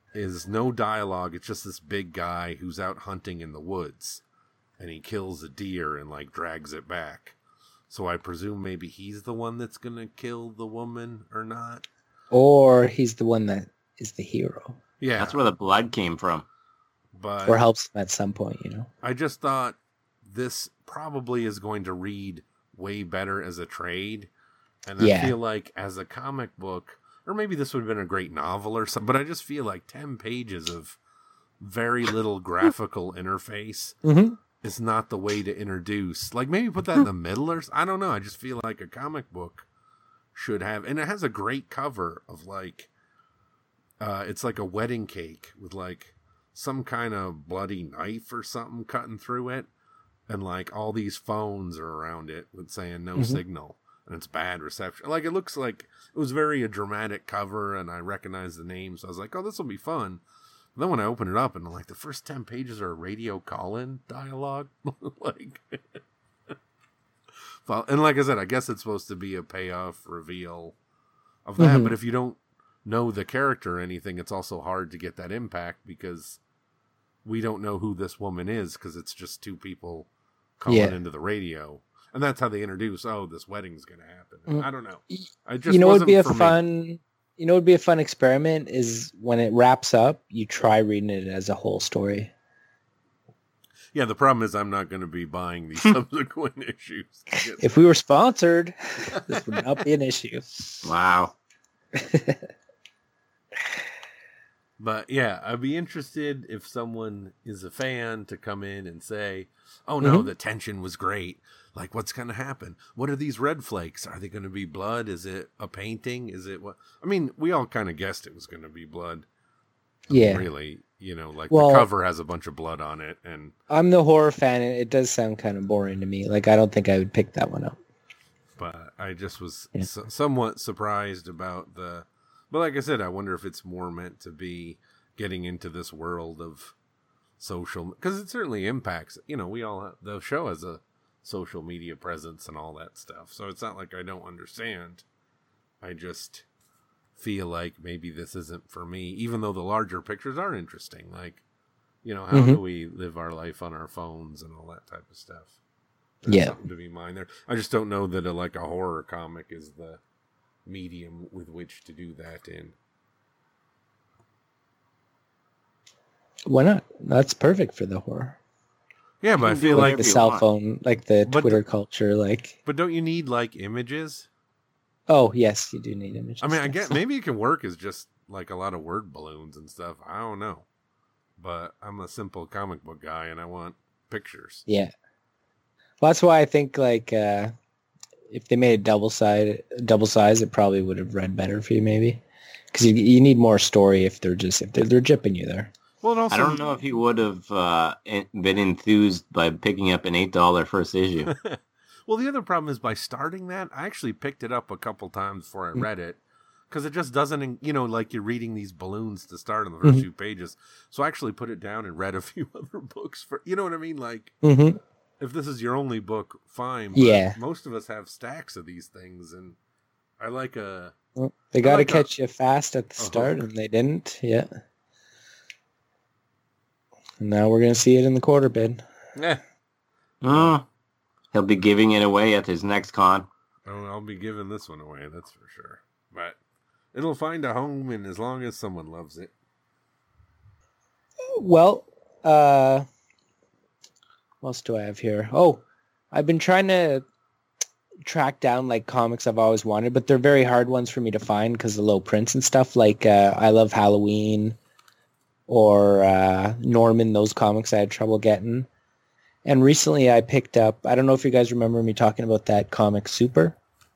is no dialogue. It's just this big guy who's out hunting in the woods, and he kills a deer and like drags it back. So I presume maybe he's the one that's gonna kill the woman or not, or he's the one that is the hero. Yeah, that's where the blood came from. But or helps him at some point, you know. I just thought this probably is going to read way better as a trade, and I yeah. feel like as a comic book, or maybe this would have been a great novel or something. But I just feel like ten pages of very little graphical interface mm-hmm. is not the way to introduce. Like maybe put that in the middle or I don't know. I just feel like a comic book should have, and it has a great cover of like, uh, it's like a wedding cake with like some kind of bloody knife or something cutting through it, and like all these phones are around it with saying no mm-hmm. signal, and it's bad reception. Like it looks like it was very a dramatic cover, and I recognize the names. So I was like, oh, this will be fun. And then when I open it up, and like the first ten pages are radio call-in dialogue, like, and like I said, I guess it's supposed to be a payoff reveal of that. Mm-hmm. But if you don't know the character or anything, it's also hard to get that impact because we don't know who this woman is because it's just two people calling yeah. into the radio, and that's how they introduce. Oh, this wedding's going to happen. Mm. I don't know. I just you know, would be a fun. Me. You know, would be a fun experiment is when it wraps up, you try reading it as a whole story. Yeah, the problem is I'm not going to be buying these subsequent issues. If we were sponsored, this would not be an issue. Wow. But yeah, I'd be interested if someone is a fan to come in and say, oh no, mm-hmm. the tension was great. Like, what's going to happen? What are these red flakes? Are they going to be blood? Is it a painting? Is it what? I mean, we all kind of guessed it was going to be blood. Yeah. Really, you know, like well, the cover has a bunch of blood on it. And I'm the horror fan, and it does sound kind of boring to me. Like, I don't think I would pick that one up. But I just was yeah. so, somewhat surprised about the... But like I said, I wonder if it's more meant to be getting into this world of social, because it certainly impacts, you know, we all have, the show has a social media presence and all that stuff. So it's not like I don't understand. I just feel like maybe this isn't for me, even though the larger pictures are interesting. Like, you know, how mm-hmm. do we live our life on our phones and all that type of stuff? There's yeah. something to be mined there. I just don't know that a, like a horror comic is the medium with which to do that in. Why not? That's perfect for the horror. Yeah, but I feel like the cell want. phone, like the but Twitter the, culture, like. But don't you need like images? Oh yes, you do need images. I mean, I get maybe it can work as just like a lot of word balloons and stuff. I don't know, but I'm a simple comic book guy, and I want pictures. Yeah, well, that's why I think like. uh If they made a double side, double size, it probably would have read better for you, maybe, because you, you need more story if they're just if they're, they're jipping you there. Well, also, I don't know if he would have uh, been enthused by picking up an eight dollar first issue. Well, the other problem is by starting that, I actually picked it up a couple times before I read it, because it just doesn't, you know, like you're reading these balloons to start on the first mm-hmm. few pages. So I actually put it down and read a few other books for, you know what I mean, like. Mm-hmm. If this is your only book, fine. But yeah. most of us have stacks of these things, and I like a... Well, they got to like catch a, you fast at the start, hook. And they didn't. Yeah. And now we're going to see it in the quarter bid. Yeah. Oh, he'll be giving it away at his next con. Oh, I'll be giving this one away, that's for sure. But it'll find a home, and as long as someone loves it. Well, uh... what else do I have here? Oh, I've been trying to track down like comics I've always wanted, but they're very hard ones for me to find because of low prints and stuff. Like uh, I Love Halloween or uh, Norman, those comics I had trouble getting. And recently I picked up, I don't know if you guys remember me talking about that comic Super.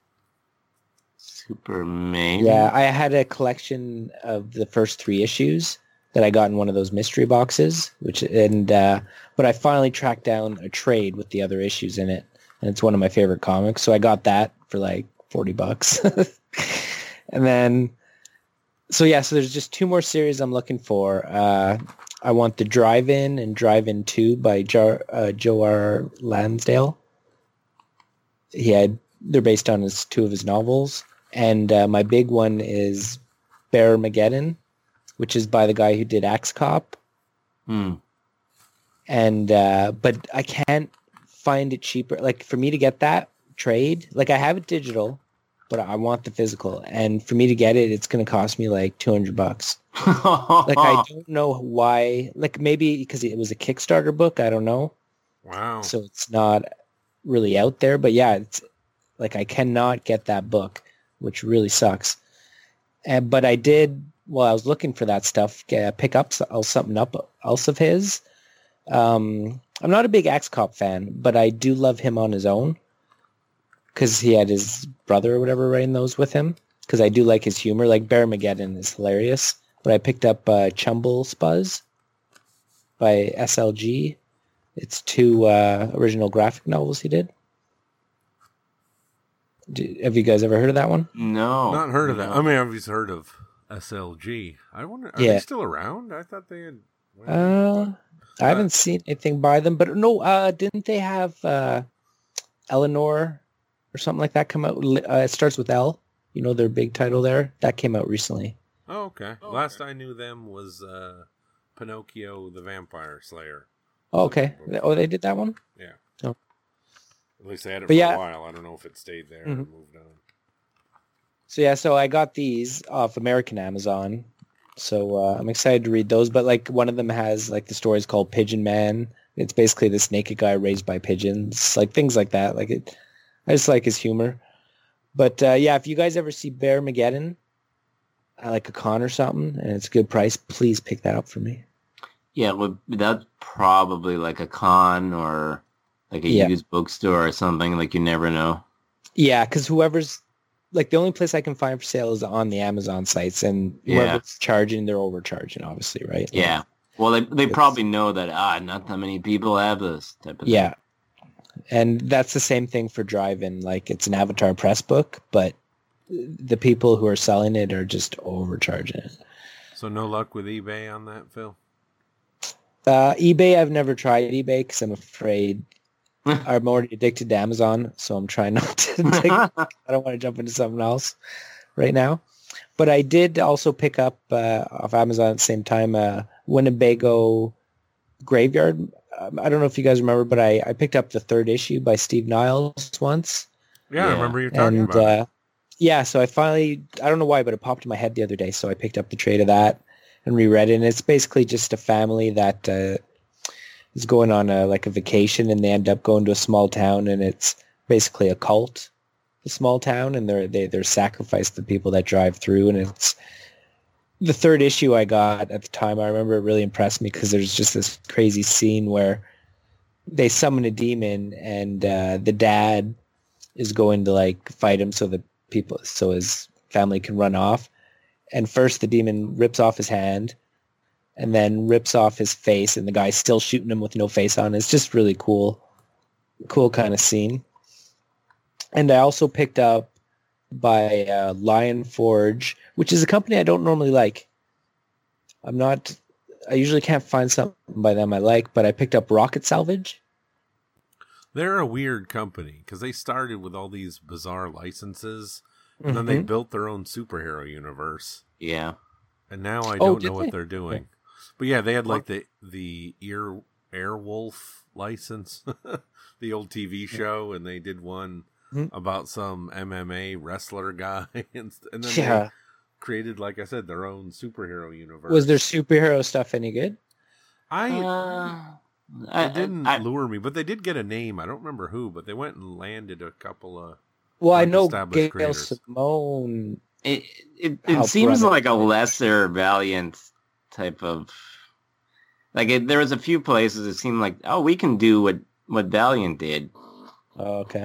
Superman? Yeah, I had a collection of the first three issues that I got in one of those mystery boxes, which and uh, but I finally tracked down a trade with the other issues in it, and it's one of my favorite comics. So I got that for like forty bucks, and then so yeah, so there's just two more series I'm looking for. Uh, I want the Drive-In and Drive-In Two by Jar, uh, Joe R. Lansdale. He had they're based on his two of his novels, and uh, my big one is Bearmageddon. which is by the guy who did Axe Cop. Hmm. And uh, but I can't find it cheaper. Like for me to get that trade, like I have it digital, but I want the physical. And for me to get it, it's going to cost me like two hundred bucks. Like I don't know why. Like maybe because it was a Kickstarter book. I don't know. Wow. So it's not really out there. But yeah, it's like I cannot get that book, which really sucks. And but I did while I was looking for that stuff, uh, pick up something up else of his. Um, I'm not a big Axe Cop fan, but I do love him on his own because he had his brother or whatever writing those with him. Because I do like his humor. Like Bearmageddon is hilarious. But I picked up uh, Chumble Spuzz by S L G. It's two uh, original graphic novels he did. do. Have you guys ever heard of that one? No. Not heard of that. No. I mean, I've just heard of S L G. I wonder, are Yeah. they still around? I thought they had... Uh, I haven't seen anything by them, but no, uh, didn't they have uh, Eleanor or something like that come out? Uh, it starts with L. You know their big title there? That came out recently. Oh, okay. Last I knew them was uh, Pinocchio the Vampire Slayer. Oh, okay. Oh, they did that one? Yeah. Oh. At least they had it But for yeah. a while. I don't know if it stayed there Mhm. or moved on. So yeah, so I got these off American Amazon. So uh, I'm excited to read those. But like one of them has like the story's called Pigeon Man. It's basically this naked guy raised by pigeons, like things like that. Like it, I just like his humor. But uh, yeah, if you guys ever see Bearmageddon, uh, like a con or something, and it's a good price, please pick that up for me. Yeah, well, that's probably like a con or like a Yeah. used bookstore or something. Like you never know. Yeah, because whoever's like the only place I can find for sale is on the Amazon sites, and Yeah. whoever's charging, they're overcharging, obviously, right? Yeah. Well, they they It's- probably know that ah, not that many people have this type of thing. Yeah. And that's the same thing for Drive-In. Like it's an Avatar press book, but the people who are selling it are just overcharging it. So no luck with eBay on that, Phil? Uh, eBay, I've never tried eBay because I'm afraid I'm already addicted to Amazon, so I'm trying not to. Take, I don't want to jump into something else right now. But I did also pick up uh, off Amazon at the same time uh, Winnebago Graveyard. Um, I don't know if you guys remember, but I, I picked up the third issue by Steve Niles once. Yeah, I Yeah. remember you talking And about it. uh, yeah, so I finally, I don't know why, but it popped in my head the other day. So I picked up the trade of that and reread it. And it's basically just a family that uh, is going on a, like a vacation, and they end up going to a small town, and it's basically a cult, a small town, and they're they, they're sacrificed the people that drive through. And it's the third issue I got at the time. I remember it really impressed me because there's just this crazy scene where they summon a demon, and uh, the dad is going to like fight him so the people, so his family can run off. And first the demon rips off his hand and then rips off his face, and the guy's still shooting him with no face on. It's just really cool, cool kind of scene. And I also picked up by uh, Lion Forge, which is a company I don't normally like. I'm not, I usually can't find something by them I like, but I picked up Rocket Salvage. They're a weird company because they started with all these bizarre licenses, and then they Mhm. built their own superhero universe. Yeah. And now I Oh, don't did know what they? they're doing. But yeah, they had like the the ear Airwolf license, the old T V show, and they did one Mhm. about some M M A wrestler guy, and, st- and then Yeah. they created, like I said, their own superhero universe. Was their superhero stuff any good? I Uh, I, it didn't I, lure me, but they did get a name. I don't remember who, but they went and landed a couple of. Well, I Like know established Gail creators. Simone. it it, How it seems brother- like a lesser Valiant type of like it, there was a few places it seemed like, oh, we can do what what Valiant did. Oh, okay.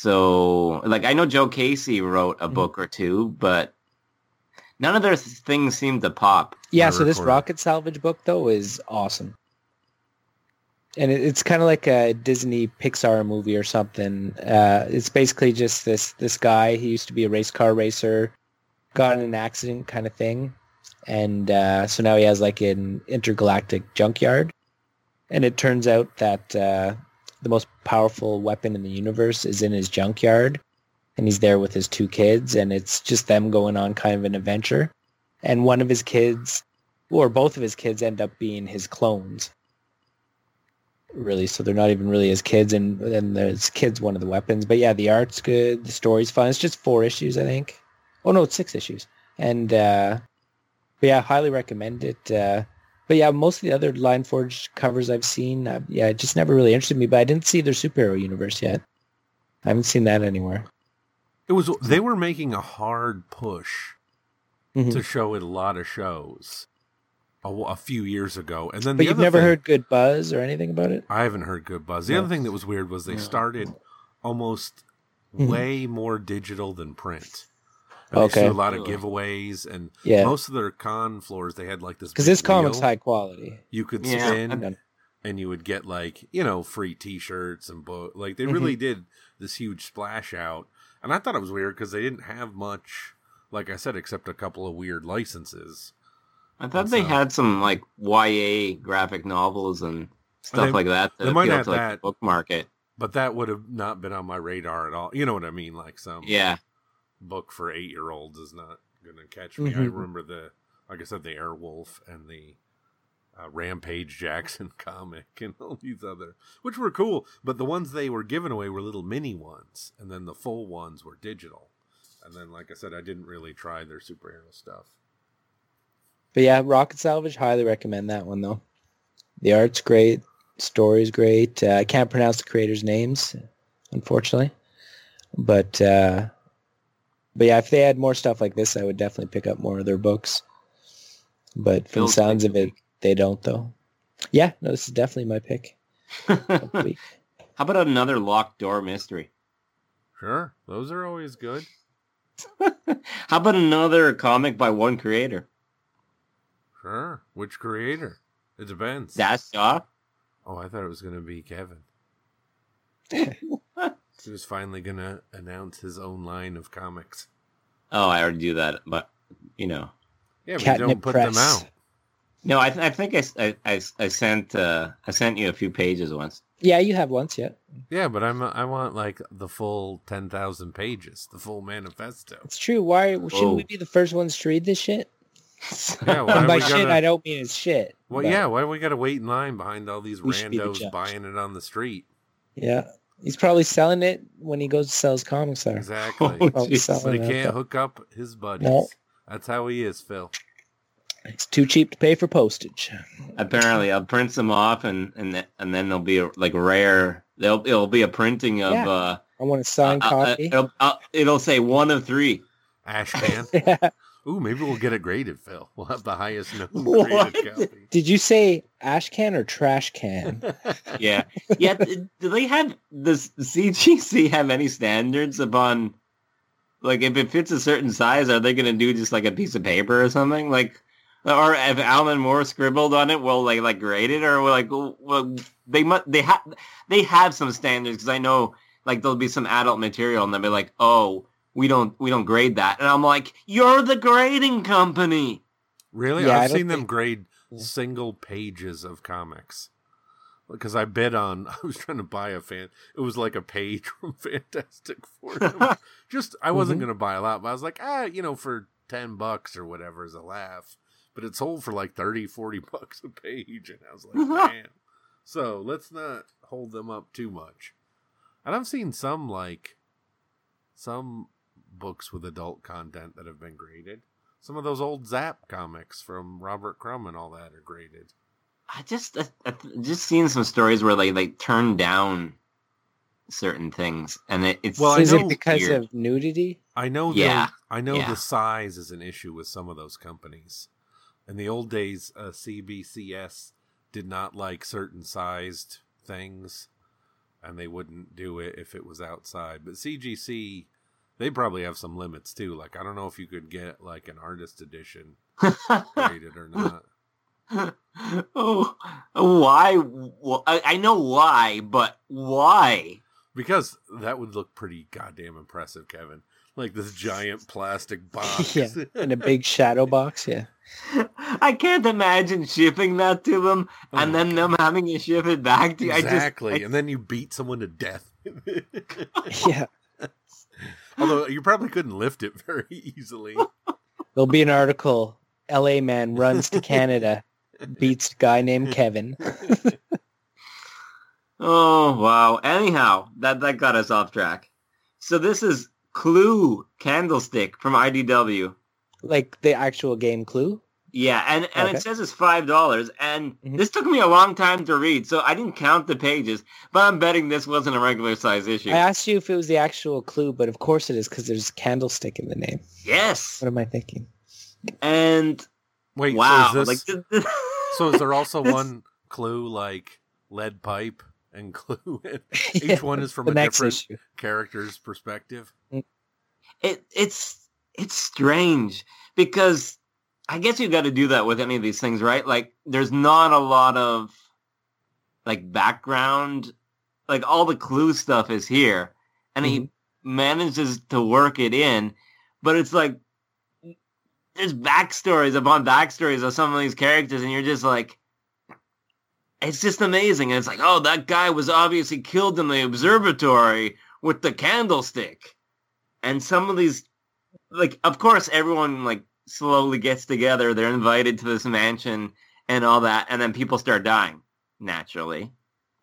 So like I know Joe Casey wrote a Mhm. book or two, but none of their things seemed to pop. Yeah, I so this recorded. Rocket Salvage book, though, is awesome. And it, it's kind of like a Disney Pixar movie or something. Uh, it's basically just this this guy, he used to be a race car racer, got in an accident kind of thing. And uh, so now he has like an intergalactic junkyard. And it turns out that uh, the most powerful weapon in the universe is in his junkyard. And he's there with his two kids, and it's just them going on kind of an adventure. And one of his kids or both of his kids end up being his clones. Really, so they're not even really his kids, and then his kid's one of the weapons. But yeah, the art's good, the story's fun. It's just four issues, I think. Oh no, it's six issues. And uh, but yeah, highly recommend it. Uh, but yeah, most of the other Line Forge covers I've seen, uh, yeah, it just never really interested me. But I didn't see their superhero universe yet. I haven't seen that anywhere. It was they were making a hard push Mm-hmm. to show it a lot of shows a, a few years ago, and then But the you've other never thing, heard good buzz or anything about it? I haven't heard good buzz. The No. other thing that was weird was they Yeah. started almost Mhm. way more digital than print. And Okay. They do a lot of Really? giveaways, and Yeah. most of their con floors they had like this Because big this comic's wheel high quality. you could Yeah. spin, And- and you would get like you know free T-shirts and book. Like they Mhm. really did this huge splash out, and I thought it was weird because they didn't have much. Like I said, except a couple of weird licenses. I thought That's, they uh, had some like Y A graphic novels and stuff They- like that that they might appeal have to like, that. the book market. But that would have not been on my radar at all. You know what I mean? Like some Yeah. book for eight-year-olds is not going to catch me. I Mhm. remember the, like I said, the Airwolf and the uh, Rampage Jackson comic and all these other, which were cool. But the ones they were giving away were little mini ones, and then the full ones were digital. And then, like I said, I didn't really try their superhero stuff. But yeah, Rocket Salvage, highly recommend that one though. The art's great, story's great. Uh, I can't pronounce the creators' names, unfortunately. But uh, but yeah, if they had more stuff like this, I would definitely pick up more of their books. But from the Phil's sounds pick of of it, the they don't though. Yeah, no, this is definitely my pick. of the week. How about another locked door mystery? Sure, those are always good. How about another comic by one creator? Sure. Which creator? It depends. Das Shaw? Oh, I thought it was going to be Kevin. What? He was finally going to announce his own line of comics. Oh, I already do that, but you know. Yeah, but you Catnip don't put Press. them out. No, I, th- I think I, s- I, I, I sent uh, I sent you a few pages once. Yeah, you have once yet. Yeah, but I'm I want like the full ten thousand pages, the full manifesto. It's true. Why shouldn't Whoa. we be the first ones to read this shit? Yeah, why And by we shit, gotta- I don't mean it's shit. Well, but- yeah, why we got to wait in line behind all these We should be the randos judge. buying it on the street? Yeah. He's probably selling it when he goes to sell his comics there. Exactly. Oh, Probably jeez. selling But he it, can't but hook up his buddies. No. That's how he is, Phil. It's too cheap to pay for postage. Apparently, I'll print some off, and and th- and then there'll be a, like rare. There'll it'll be a printing of. Yeah. Uh, I want a signed uh, uh, copy. it'll, uh, it'll say one of three. Ashcan. Yeah. Ooh, maybe we'll get it graded, Phil. We'll have the highest known What? graded copy. Did you say ash can or trash can? Yeah, yeah. th- Do they have does C G C have any standards upon like if it fits a certain size? Are they going to do just like a piece of paper or something like? Or if Alan Moore scribbled on it, will they like grade it, or will like well they must they have they have some standards because I know like there'll be some adult material and they'll be like, oh, we don't we don't grade that, and I'm like, you're the grading company. Really? Yeah, I I've don't seen them think- grade Yeah. single pages of comics. Because I bid on, I was trying to buy a fan. It was like a page from Fantastic Four. Just, I wasn't Mhm. going to buy a lot, but I was like, ah, you know, for ten bucks or whatever as a laugh. But it sold for like thirty, forty bucks a page. And I was like, man. So let's not hold them up too much. And I've seen some like, some books with adult content that have been graded. Some of those old Zap comics from Robert Crumb and all that are graded. I just I, I just seen some stories where they like turn down certain things, and it, it's Well, I Is know- it because weird. of nudity? I know. Yeah, the, I know yeah. the size is an issue with some of those companies. In the old days, uh, C B C S did not like certain sized things, and they wouldn't do it if it was outside. But C G C, they probably have some limits too. Like I don't know if you could get like an artist edition graded or not. Oh, why? Well, I, I know why, but why? Because that would look pretty goddamn impressive, Kevin. Like this giant plastic box. Yeah. In a big shadow box, yeah. I can't imagine shipping that to them Oh and my then them having to ship it back to you. Exactly. I just, And then you beat someone to death. Yeah. Although you probably couldn't lift it very easily. There'll be an article. L A man runs to Canada, beats a guy named Kevin. Oh, wow. Anyhow, that, that got us off track. So this is Clue Candlestick from I D W. Like the actual game Clue? Yeah, and, and Okay. it says it's five dollars, and Mhm. this took me a long time to read, so I didn't count the pages, but I'm betting this wasn't a regular size issue. I asked you if it was the actual Clue, but of course it is because there's candlestick in the name. Yes! What am I thinking? And, Wait, wow. so is, like, this, this- so is there also this- one Clue like lead pipe and Clue? Each Yeah, one is from the a next different issue. character's perspective. it it's it's strange because I guess you got to do that with any of these things, right? Like, there's not a lot of like background, like all the Clue stuff is here, and Mhm. he manages to work it in, but it's like there's backstories upon backstories of some of these characters, and you're just like, it's just amazing. And it's like, oh, that guy was obviously killed in the observatory with the candlestick. And some of these, like, of course, everyone, like, slowly gets together. They're invited to this mansion and all that. And then people start dying, naturally.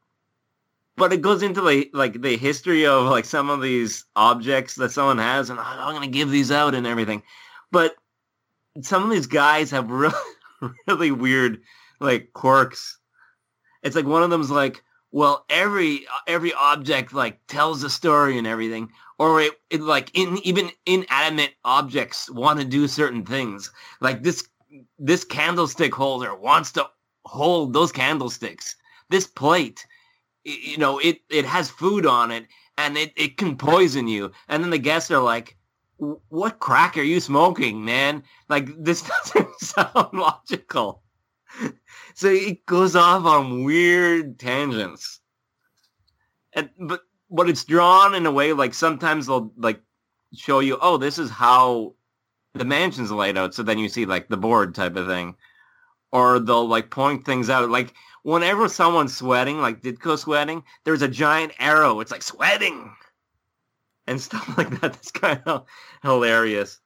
But it goes into, like, like the history of, like, some of these objects that someone has. And, oh, I'm going to give these out and everything. But some of these guys have really, really weird, like, quirks. It's like one of them's like, well, every every object like tells a story and everything, or it, it like in even inanimate objects want to do certain things. Like this this candlestick holder wants to hold those candlesticks. This plate, you know, it it has food on it and it, it can poison you. And then the guests are like, what crack are you smoking, man? Like, this doesn't sound logical. So it goes off on weird tangents. And but but it's drawn in a way like sometimes they'll like show you, oh, this is how the mansion's laid out. So then you see like the board type of thing. Or they'll like point things out. Like whenever someone's sweating, like Ditko sweating, there's a giant arrow. It's like sweating. And stuff like that. That's kind of hilarious.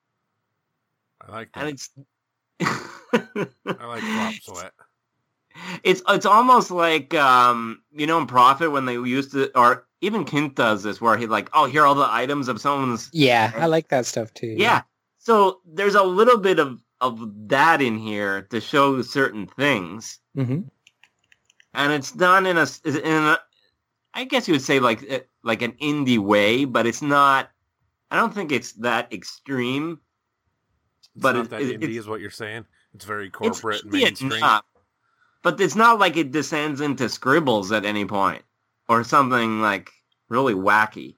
I like that. And it's I like flop sweat. It's it's almost like um you know in Prophet when they used to, or even Kint does this where he like, oh, here are all the items of someone's. Yeah, I like that stuff too. Yeah. So there's a little bit of of that in here to show certain things, Mm-hmm. and it's done in a in a I guess you would say like like an indie way, but it's not. I don't think it's that extreme. It's But not it, that it, indie it's, is what you're saying. It's very corporate it's and indie mainstream. enough, but it's not like it descends into scribbles at any point or something like really wacky.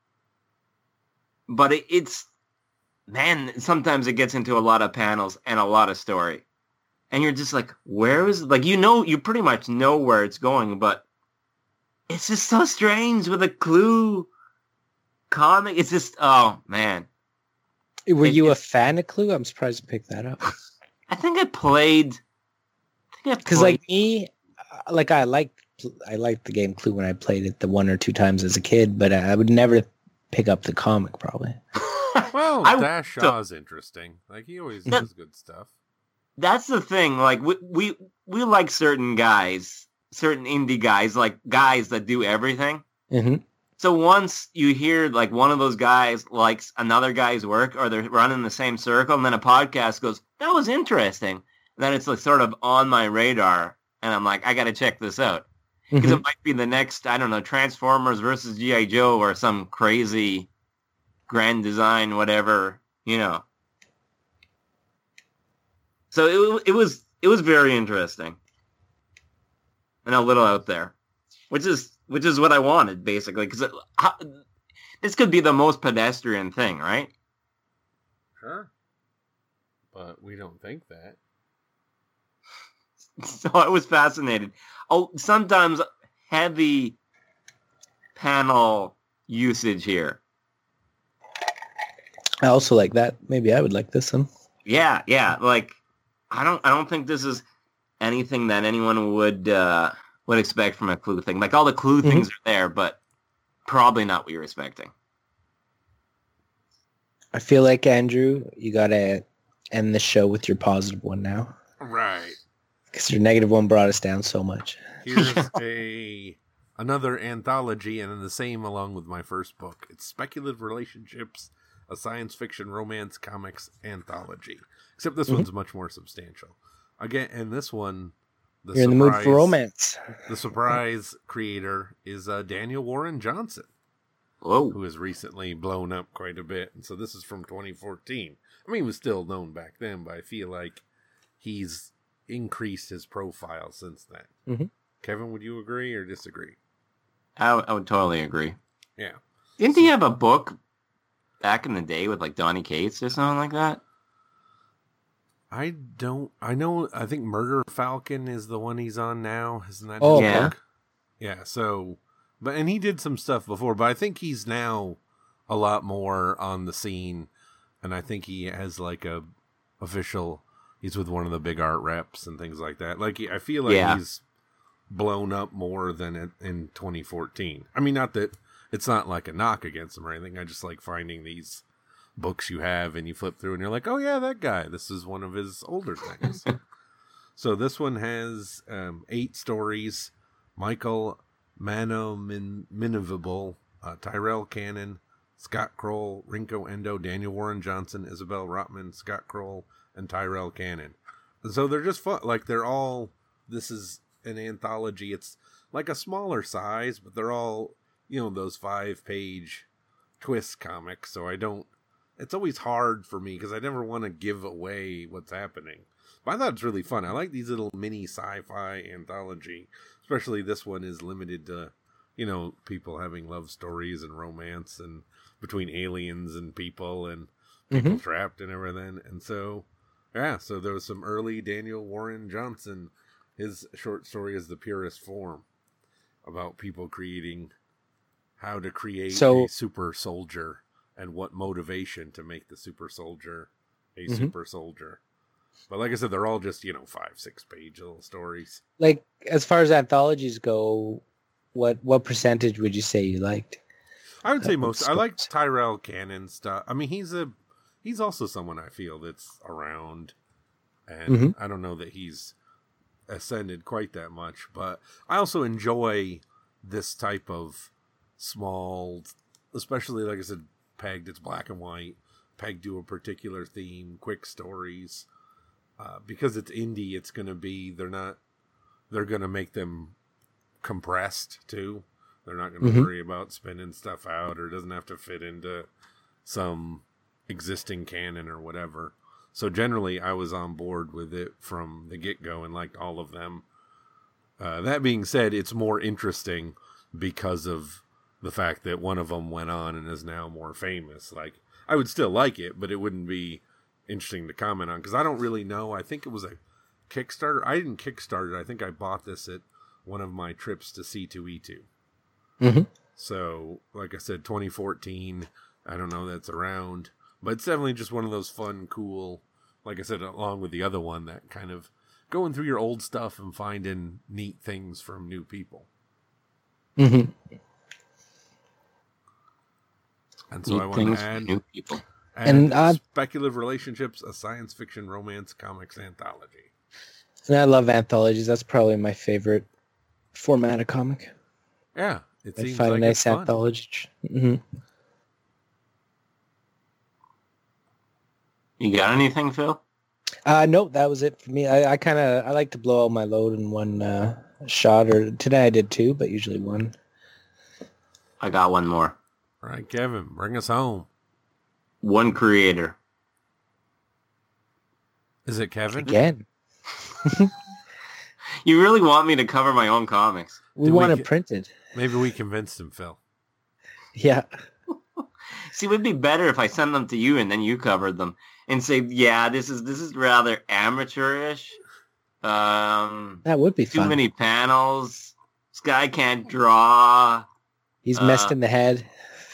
But it, it's, man, sometimes it gets into a lot of panels and a lot of story. And you're just like, where is, like, you know, you pretty much know where it's going, but it's just so strange with a Clue comic. It's just, oh, man. Were It- you a it's- fan of Clue? I'm surprised you picked that up. I think I played, I think I Because played, like me, uh, like I liked I liked the game Clue when I played it the one or two times as a kid, but I would never pick up the comic probably. Well, I- Dash Shaw's interesting. Like he always That- does good stuff. That's the thing. Like we, we we like certain guys, certain indie guys, like guys that do everything. Mm-hmm. So once you hear like one of those guys likes another guy's work, or they're running the same circle, and then a podcast goes, "That was interesting," then it's like sort of on my radar, and I'm like, I got to check this out because Mm-hmm. it might be the next, I don't know, Transformers versus G I Joe or some crazy Grand Design, whatever, you know. So it it was it was very interesting and a little out there, which is which is what I wanted basically, because this could be the most pedestrian thing, right? Sure. But we don't think that. So I was fascinated. Oh, sometimes heavy panel usage here. I also like that. Maybe I would like this one. Yeah, yeah. Like I don't I don't think this is anything that anyone would uh, would expect from a Clue thing. Like all the Clue Mhm. things are there, but probably not what you're expecting. I feel like Andrew, you gotta end the show with your positive one now. Right. Because your negative one brought us down so much. Here's a another anthology, and the same along with my first book. It's Speculative Relationships, a science fiction romance comics anthology. Except this mm-hmm. one's much more substantial. Again, and this one, the You're surprise, in the mood for romance. The surprise creator is uh, Daniel Warren Johnson. Whoa. Who has recently blown up quite a bit. And so this is from twenty fourteen. I mean, he was still known back then, but I feel like he's increased his profile since then. Mm-hmm. Kevin, would you agree or disagree? I, w- I would totally agree. Yeah. Didn't he have a book back in the day with like Donny Cates or something like that? I don't, I know, I think Murder Falcon is the one he's on now. Isn't that oh, his yeah. book? Yeah. So, but, and he did some stuff before, but I think he's now a lot more on the scene. And I think he has like a official, he's with one of the big art reps and things like that. Like, I feel like yeah. he's blown up more than it, in twenty fourteen. I mean, not that it's not like a knock against him or anything. I just like finding these books you have and you flip through and you're like, oh yeah, that guy. This is one of his older things. So this one has um, eight stories. Michael Manominivable, uh, Tyrell Cannon, Scott Kroll, Rinko Endo, Daniel Warren Johnson, Isabel Rotman, Scott Kroll, and Tyrell Cannon. And so they're just fun. Like, they're all, this is an anthology. It's like a smaller size, but they're all, you know, those five page twist comics. So I don't, it's always hard for me because I never want to give away what's happening. But I thought it's really fun. I like these little mini sci-fi anthology, especially this one is limited to, you know, people having love stories and romance and between aliens and people and people mm-hmm. trapped and everything. And so, yeah, so there was some early Daniel Warren Johnson. His short story is The Purest Form, about people creating how to create so, a super soldier and what motivation to make the super soldier a mm-hmm. super soldier. But like I said, they're all just, you know, five, six page little stories. Like, as far as anthologies go, what what percentage would you say you liked? I would say most. I like Tyrell Cannon stuff. I mean, he's a he's also someone I feel that's around, and mm-hmm. I don't know that he's ascended quite that much, but I also enjoy this type of small, especially like I said, pegged. It's black and white, pegged to a particular theme, quick stories. Uh, because it's indie, it's going to be, they're not, they're going to make them compressed too. They're not going to mm-hmm. worry about spinning stuff out, or it doesn't have to fit into some existing canon or whatever. So generally I was on board with it from the get-go and liked all of them. Uh, that being said, it's more interesting because of the fact that one of them went on and is now more famous. Like, I would still like it, but it wouldn't be interesting to comment on because I don't really know. I think it was a Kickstarter. I didn't Kickstart it. I think I bought this at one of my trips to C two E two. Mm-hmm. So, like I said, twenty fourteen. I don't know that's around, but it's definitely just one of those fun, cool, like I said, along with the other one, that kind of going through your old stuff and finding neat things from new people. Mm-hmm. And so neat I want to add new people. And, and uh, Speculative Relationships, a science fiction romance comics anthology. And I love anthologies. That's probably my favorite format of comic. Yeah, it I seems find like a nice it's fun. anthology. Mm-hmm. You got anything, Phil? Uh, no, that was it for me. I, I kind of I like to blow out my load in one uh, shot, or today I did two, but usually one. I got one more. All right, Kevin, bring us home. One creator. Is it Kevin? Again. You really want me to cover my own comics? We Did want we, it printed. Maybe we convinced him, Phil. Yeah. See, it would be better if I sent them to you and then you covered them and say, "Yeah, this is this is rather amateurish. Um, that would be too fun. many panels. This guy can't draw. He's uh, messed in the head."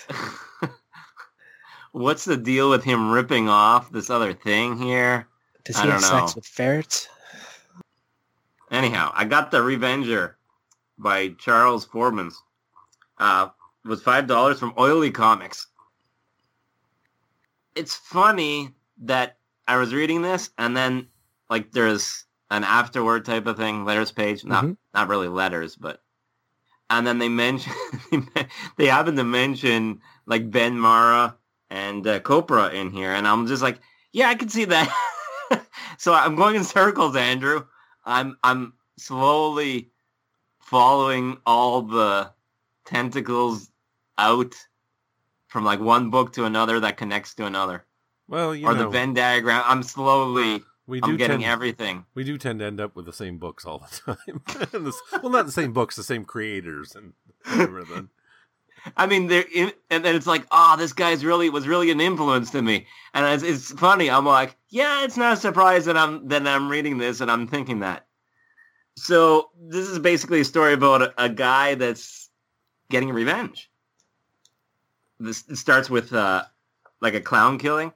What's the deal with him ripping off this other thing here? Does he I don't have know. sex with ferrets? Anyhow, I got The Revenger by Charles Forbes. Uh, it was five dollars from Oily Comics. It's funny that I was reading this, and then like there's an afterword type of thing, letters page, not mm-hmm. not really letters, but and then they mention they happen to mention like Ben Mara and uh, Copra in here, and I'm just like, yeah, I can see that. So I'm going in circles, Andrew. I'm I'm slowly following all the tentacles out from like one book to another that connects to another. Well, you or know, the Venn diagram. I'm slowly. We do I'm getting tend, everything. We do tend to end up with the same books all the time. this, well, not the same books, the same creators and everything. I mean, they're in, and then it's like, oh, this guy's really was really an influence to me, and it's, it's funny. I'm like, yeah, it's not a surprise that I'm that I'm reading this and I'm thinking that. So this is basically a story about a, a guy that's getting revenge. This it starts with uh, like a clown killing,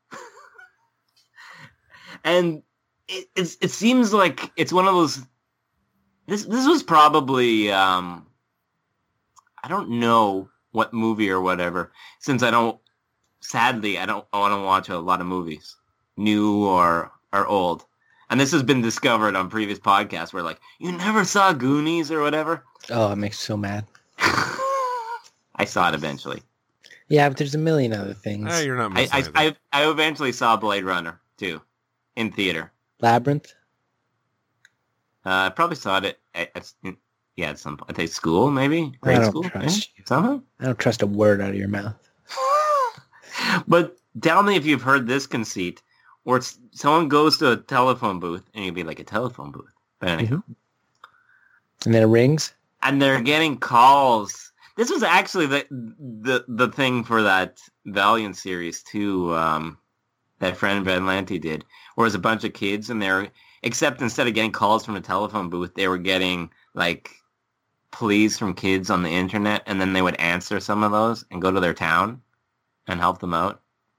and it it's, it seems like it's one of those. This this was probably. Um, I don't know what movie or whatever, since I don't, sadly, I don't want to watch a lot of movies, new or, or old. And this has been discovered on previous podcasts where like, you never saw Goonies or whatever. Oh, it makes me so mad. I saw it eventually. Yeah, but there's a million other things. Oh, you're not I, I, I, I eventually saw Blade Runner, too, in theater. Labyrinth? Uh, I probably saw it at, at, at Yeah, at some I think school, maybe grade I don't school. Trust yeah? Somehow I don't trust a word out of your mouth. But tell me if you've heard this conceit, where it's, someone goes to a telephone booth, and you'd be like a telephone booth, but anyhow, mm-hmm. and then it rings, and they're getting calls. This was actually the the the thing for that Valiant series too. Um, that Fran Van Lente did, where it was a bunch of kids, and they're except instead of getting calls from a telephone booth, they were getting like pleas from kids on the internet, and then they would answer some of those and go to their town and help them out.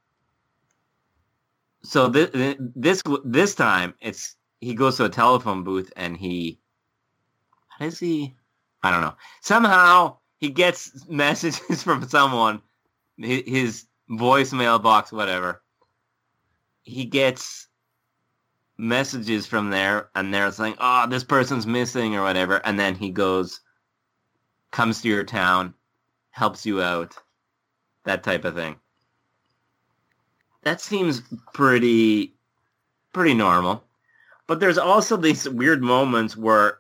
So this this this time it's he goes to a telephone booth and he how does he I don't know somehow he gets messages from someone, his voicemail box, whatever. He gets messages from there, and they're saying, oh, this person's missing or whatever, and then he goes, comes to your town, helps you out, that type of thing. That seems pretty, pretty normal. But there's also these weird moments where,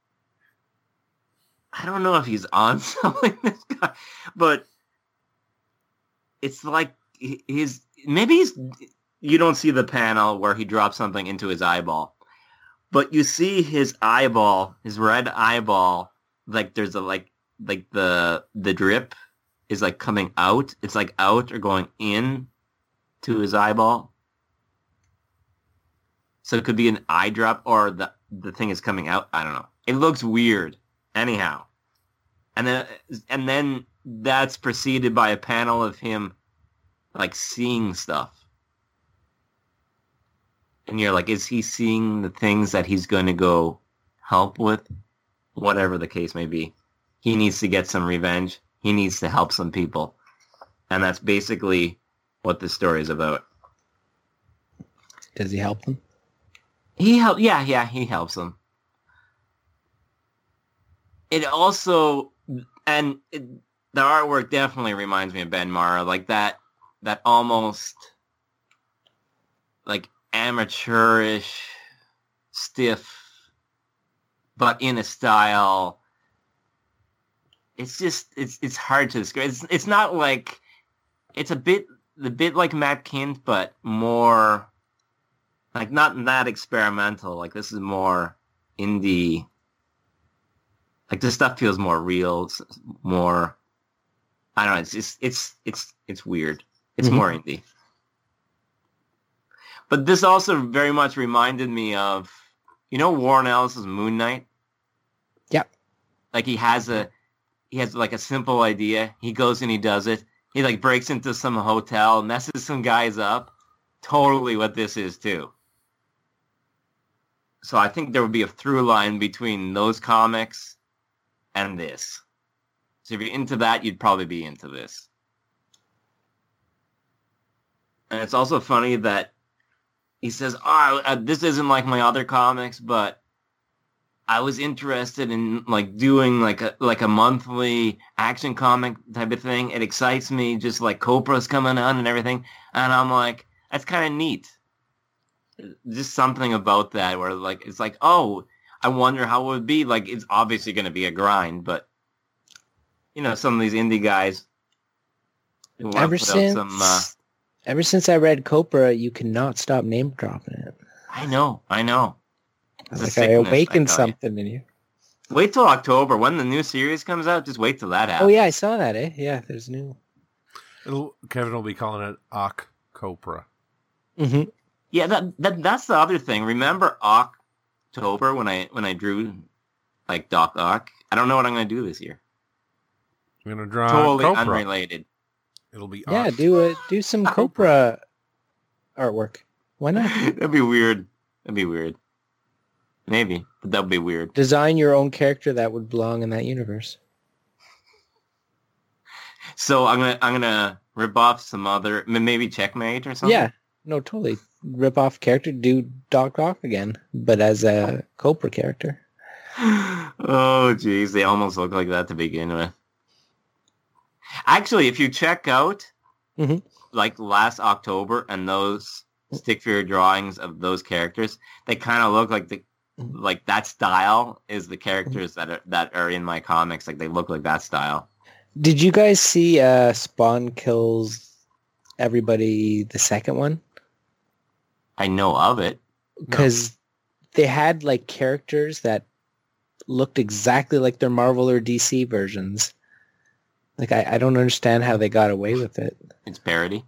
I don't know if he's on something, this guy, but it's like his, maybe he's, you don't see the panel where he drops something into his eyeball, but you see his eyeball, his red eyeball, like there's a, like, like the, the drip is like coming out. It's like out or going in to his eyeball. So it could be an eye drop or the, the thing is coming out. I don't know. It looks weird anyhow. And then, and then that's preceded by a panel of him like seeing stuff. And you're like, is he seeing the things that he's going to go help with? Whatever the case may be. He needs to get some revenge. He needs to help some people. And that's basically what this story is about. Does he help them? He help, yeah, yeah, he helps them. It also, and it, the artwork definitely reminds me of Ben Mara, like that, that almost, like, amateurish, stiff, but in a style. It's just it's it's hard to describe. It's it's not like it's a bit a bit like Matt Kindt, but more like not that experimental. Like this is more indie. Like this stuff feels more real, more. I don't know. It's just, it's it's it's weird. It's mm-hmm. more indie. But this also very much reminded me of, you know, Warren Ellis's Moon Knight? Yeah. Like he has a, he has like a simple idea. He goes and he does it. He like breaks into some hotel, messes some guys up. Totally what this is too. So I think there would be a through line between those comics and this. So if you're into that, you'd probably be into this. And it's also funny that he says, "Oh, uh, this isn't like my other comics, but I was interested in like doing like a like a monthly action comic type of thing. It excites me, just like Copra's coming on and everything." And I'm like, that's kind of neat. Just something about that where like it's like, oh, I wonder how it would be. Like, it's obviously going to be a grind, but you know, some of these indie guys who want Ever to put since, out some. Uh, ever since I read Copra, you cannot stop name dropping it. I know, I know. It's a Like I sickness, awakened I tell you. something in you. Wait till October when the new series comes out. Just wait till that happens. Oh yeah, I saw that. Eh, yeah, there's new. It'll, Kevin will be calling it Ock Copra. Mm-hmm. Yeah, that, that that's the other thing. Remember October when I when I drew like Doc Ock? I don't know what I'm going to do this year. I'm gonna draw Totally Copra. unrelated. It'll be Yeah, Ock. do a do some Copra artwork. Why not? That'd be weird. That'd be weird. Maybe, but that'd be weird. Design your own character that would belong in that universe. So I'm gonna I'm gonna rip off some other maybe Checkmate or something. Yeah, no, totally. Rip off character, do Doc Ock again, but as a Copra character. Oh, geez, they almost look like that to begin with. Actually, if you check out Mhm. like last October and those stick figure drawings of those characters, they kind of look like the like that style is the characters that are that are in my comics. Like they look like that style. Did you guys see uh, Spawn Kills Everybody, the second one? I know of it. Because they had like characters that looked exactly like their Marvel or D C versions. Like I, I don't understand how they got away with it. It's parody.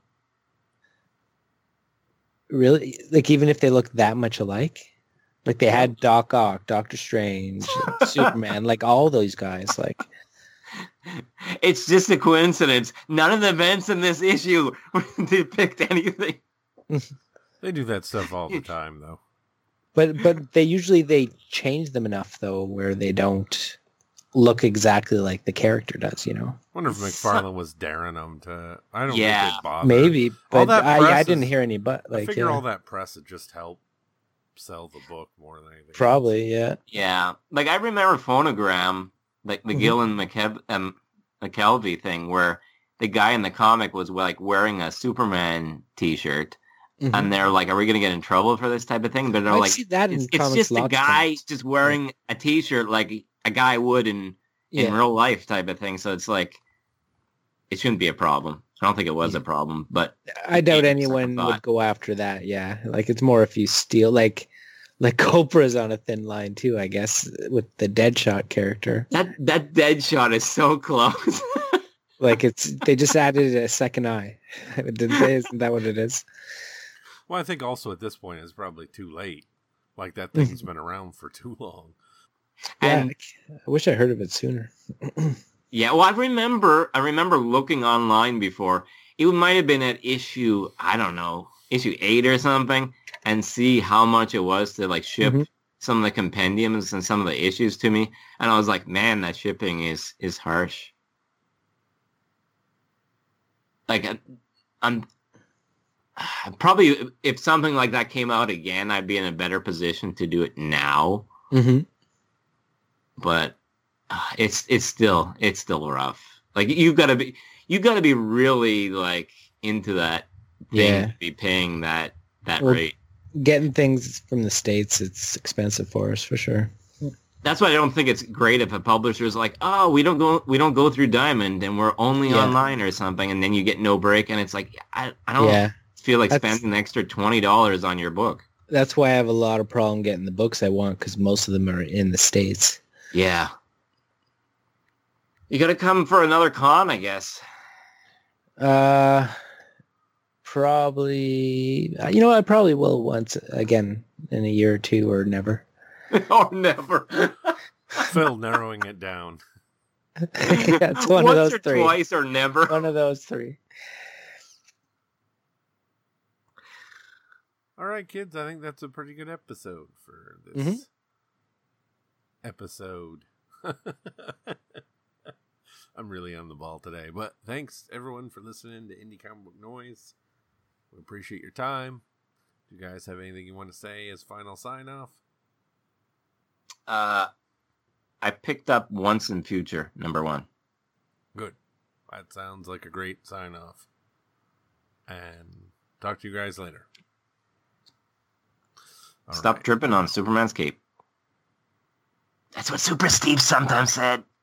Really? Like even if they look that much alike? Like they had Doc Ock, Doctor Strange, Superman, like all those guys. Like It's just a coincidence. None of the events in this issue depict anything. They do that stuff all the time, though. But but they usually they change them enough though where they don't look exactly like the character does, you know. I wonder if McFarlane was daring them to. I don't Yeah, think they'd bother. Maybe, All but that I, press I didn't is- hear any but like I figure yeah. all that press would just help sell the book more than anything. Probably, yeah. Yeah, like I remember Phonogram, like the Mhm. Gillen McKeb- um, McKelvey thing, where the guy in the comic was like wearing a Superman T-shirt, Mhm. and they're like, "Are we gonna get in trouble for this type of thing?" But they're I like, see that in "It's, it's comics just a lots of guy times. just wearing a T-shirt like a guy would in in Yeah. real life type of thing." So it's like, it shouldn't be a problem. I don't think it was a problem, but I doubt Maybe it's like a anyone thought. would go after that. Yeah, like it's more if you steal, like, like Copra's on a thin line too, I guess, with the Deadshot character. that that dead shot is so close. Like it's they just added a second eye, didn't they? Isn't that what it is? Well, I think also at this point it's probably too late. Like that thing's been around for too long. Yeah, And I wish I heard of it sooner. yeah, well, I remember, I remember looking online before. It might have been at issue, I don't know, issue eight or something, and see how much it was to like ship Mhm. some of the compendiums and some of the issues to me, and I was like, man, that shipping is is harsh. Like, I- I'm probably if something like that came out again, I'd be in a better position to do it now. Mm-hmm. But uh, it's it's still it's still rough. Like you've got to be you got to be really like into that thing Yeah. to be paying that that Well, rate. Getting things from the States, it's expensive for us for sure. That's why I don't think it's great if a publisher's like, oh, we don't go we don't go through Diamond and we're only Yeah. online or something, and then you get no break, and it's like I I don't Yeah, feel like That's- spending an extra twenty dollars on your book. that's why I have a lot of problem getting the books I want because most of them are in the States. Yeah. You got to come for another con, I guess. Uh, probably. uh, You know, I probably will once again in a year or two, or never. Or never. Phil narrowing it down. Yeah, it's one Once of those or three. twice or never. One of those three. All right, kids. I think that's a pretty good episode for this Mhm. episode. I'm really on the ball today, but thanks everyone for listening to Indie Comic Book Noise. We appreciate your time. Do you guys have anything you want to say as final sign off? Uh, I picked up Once and Future, number one. Good. That sounds like a great sign off. And talk to you guys later. All Stop right. tripping on Superman's cape. That's what Super Steve sometimes said.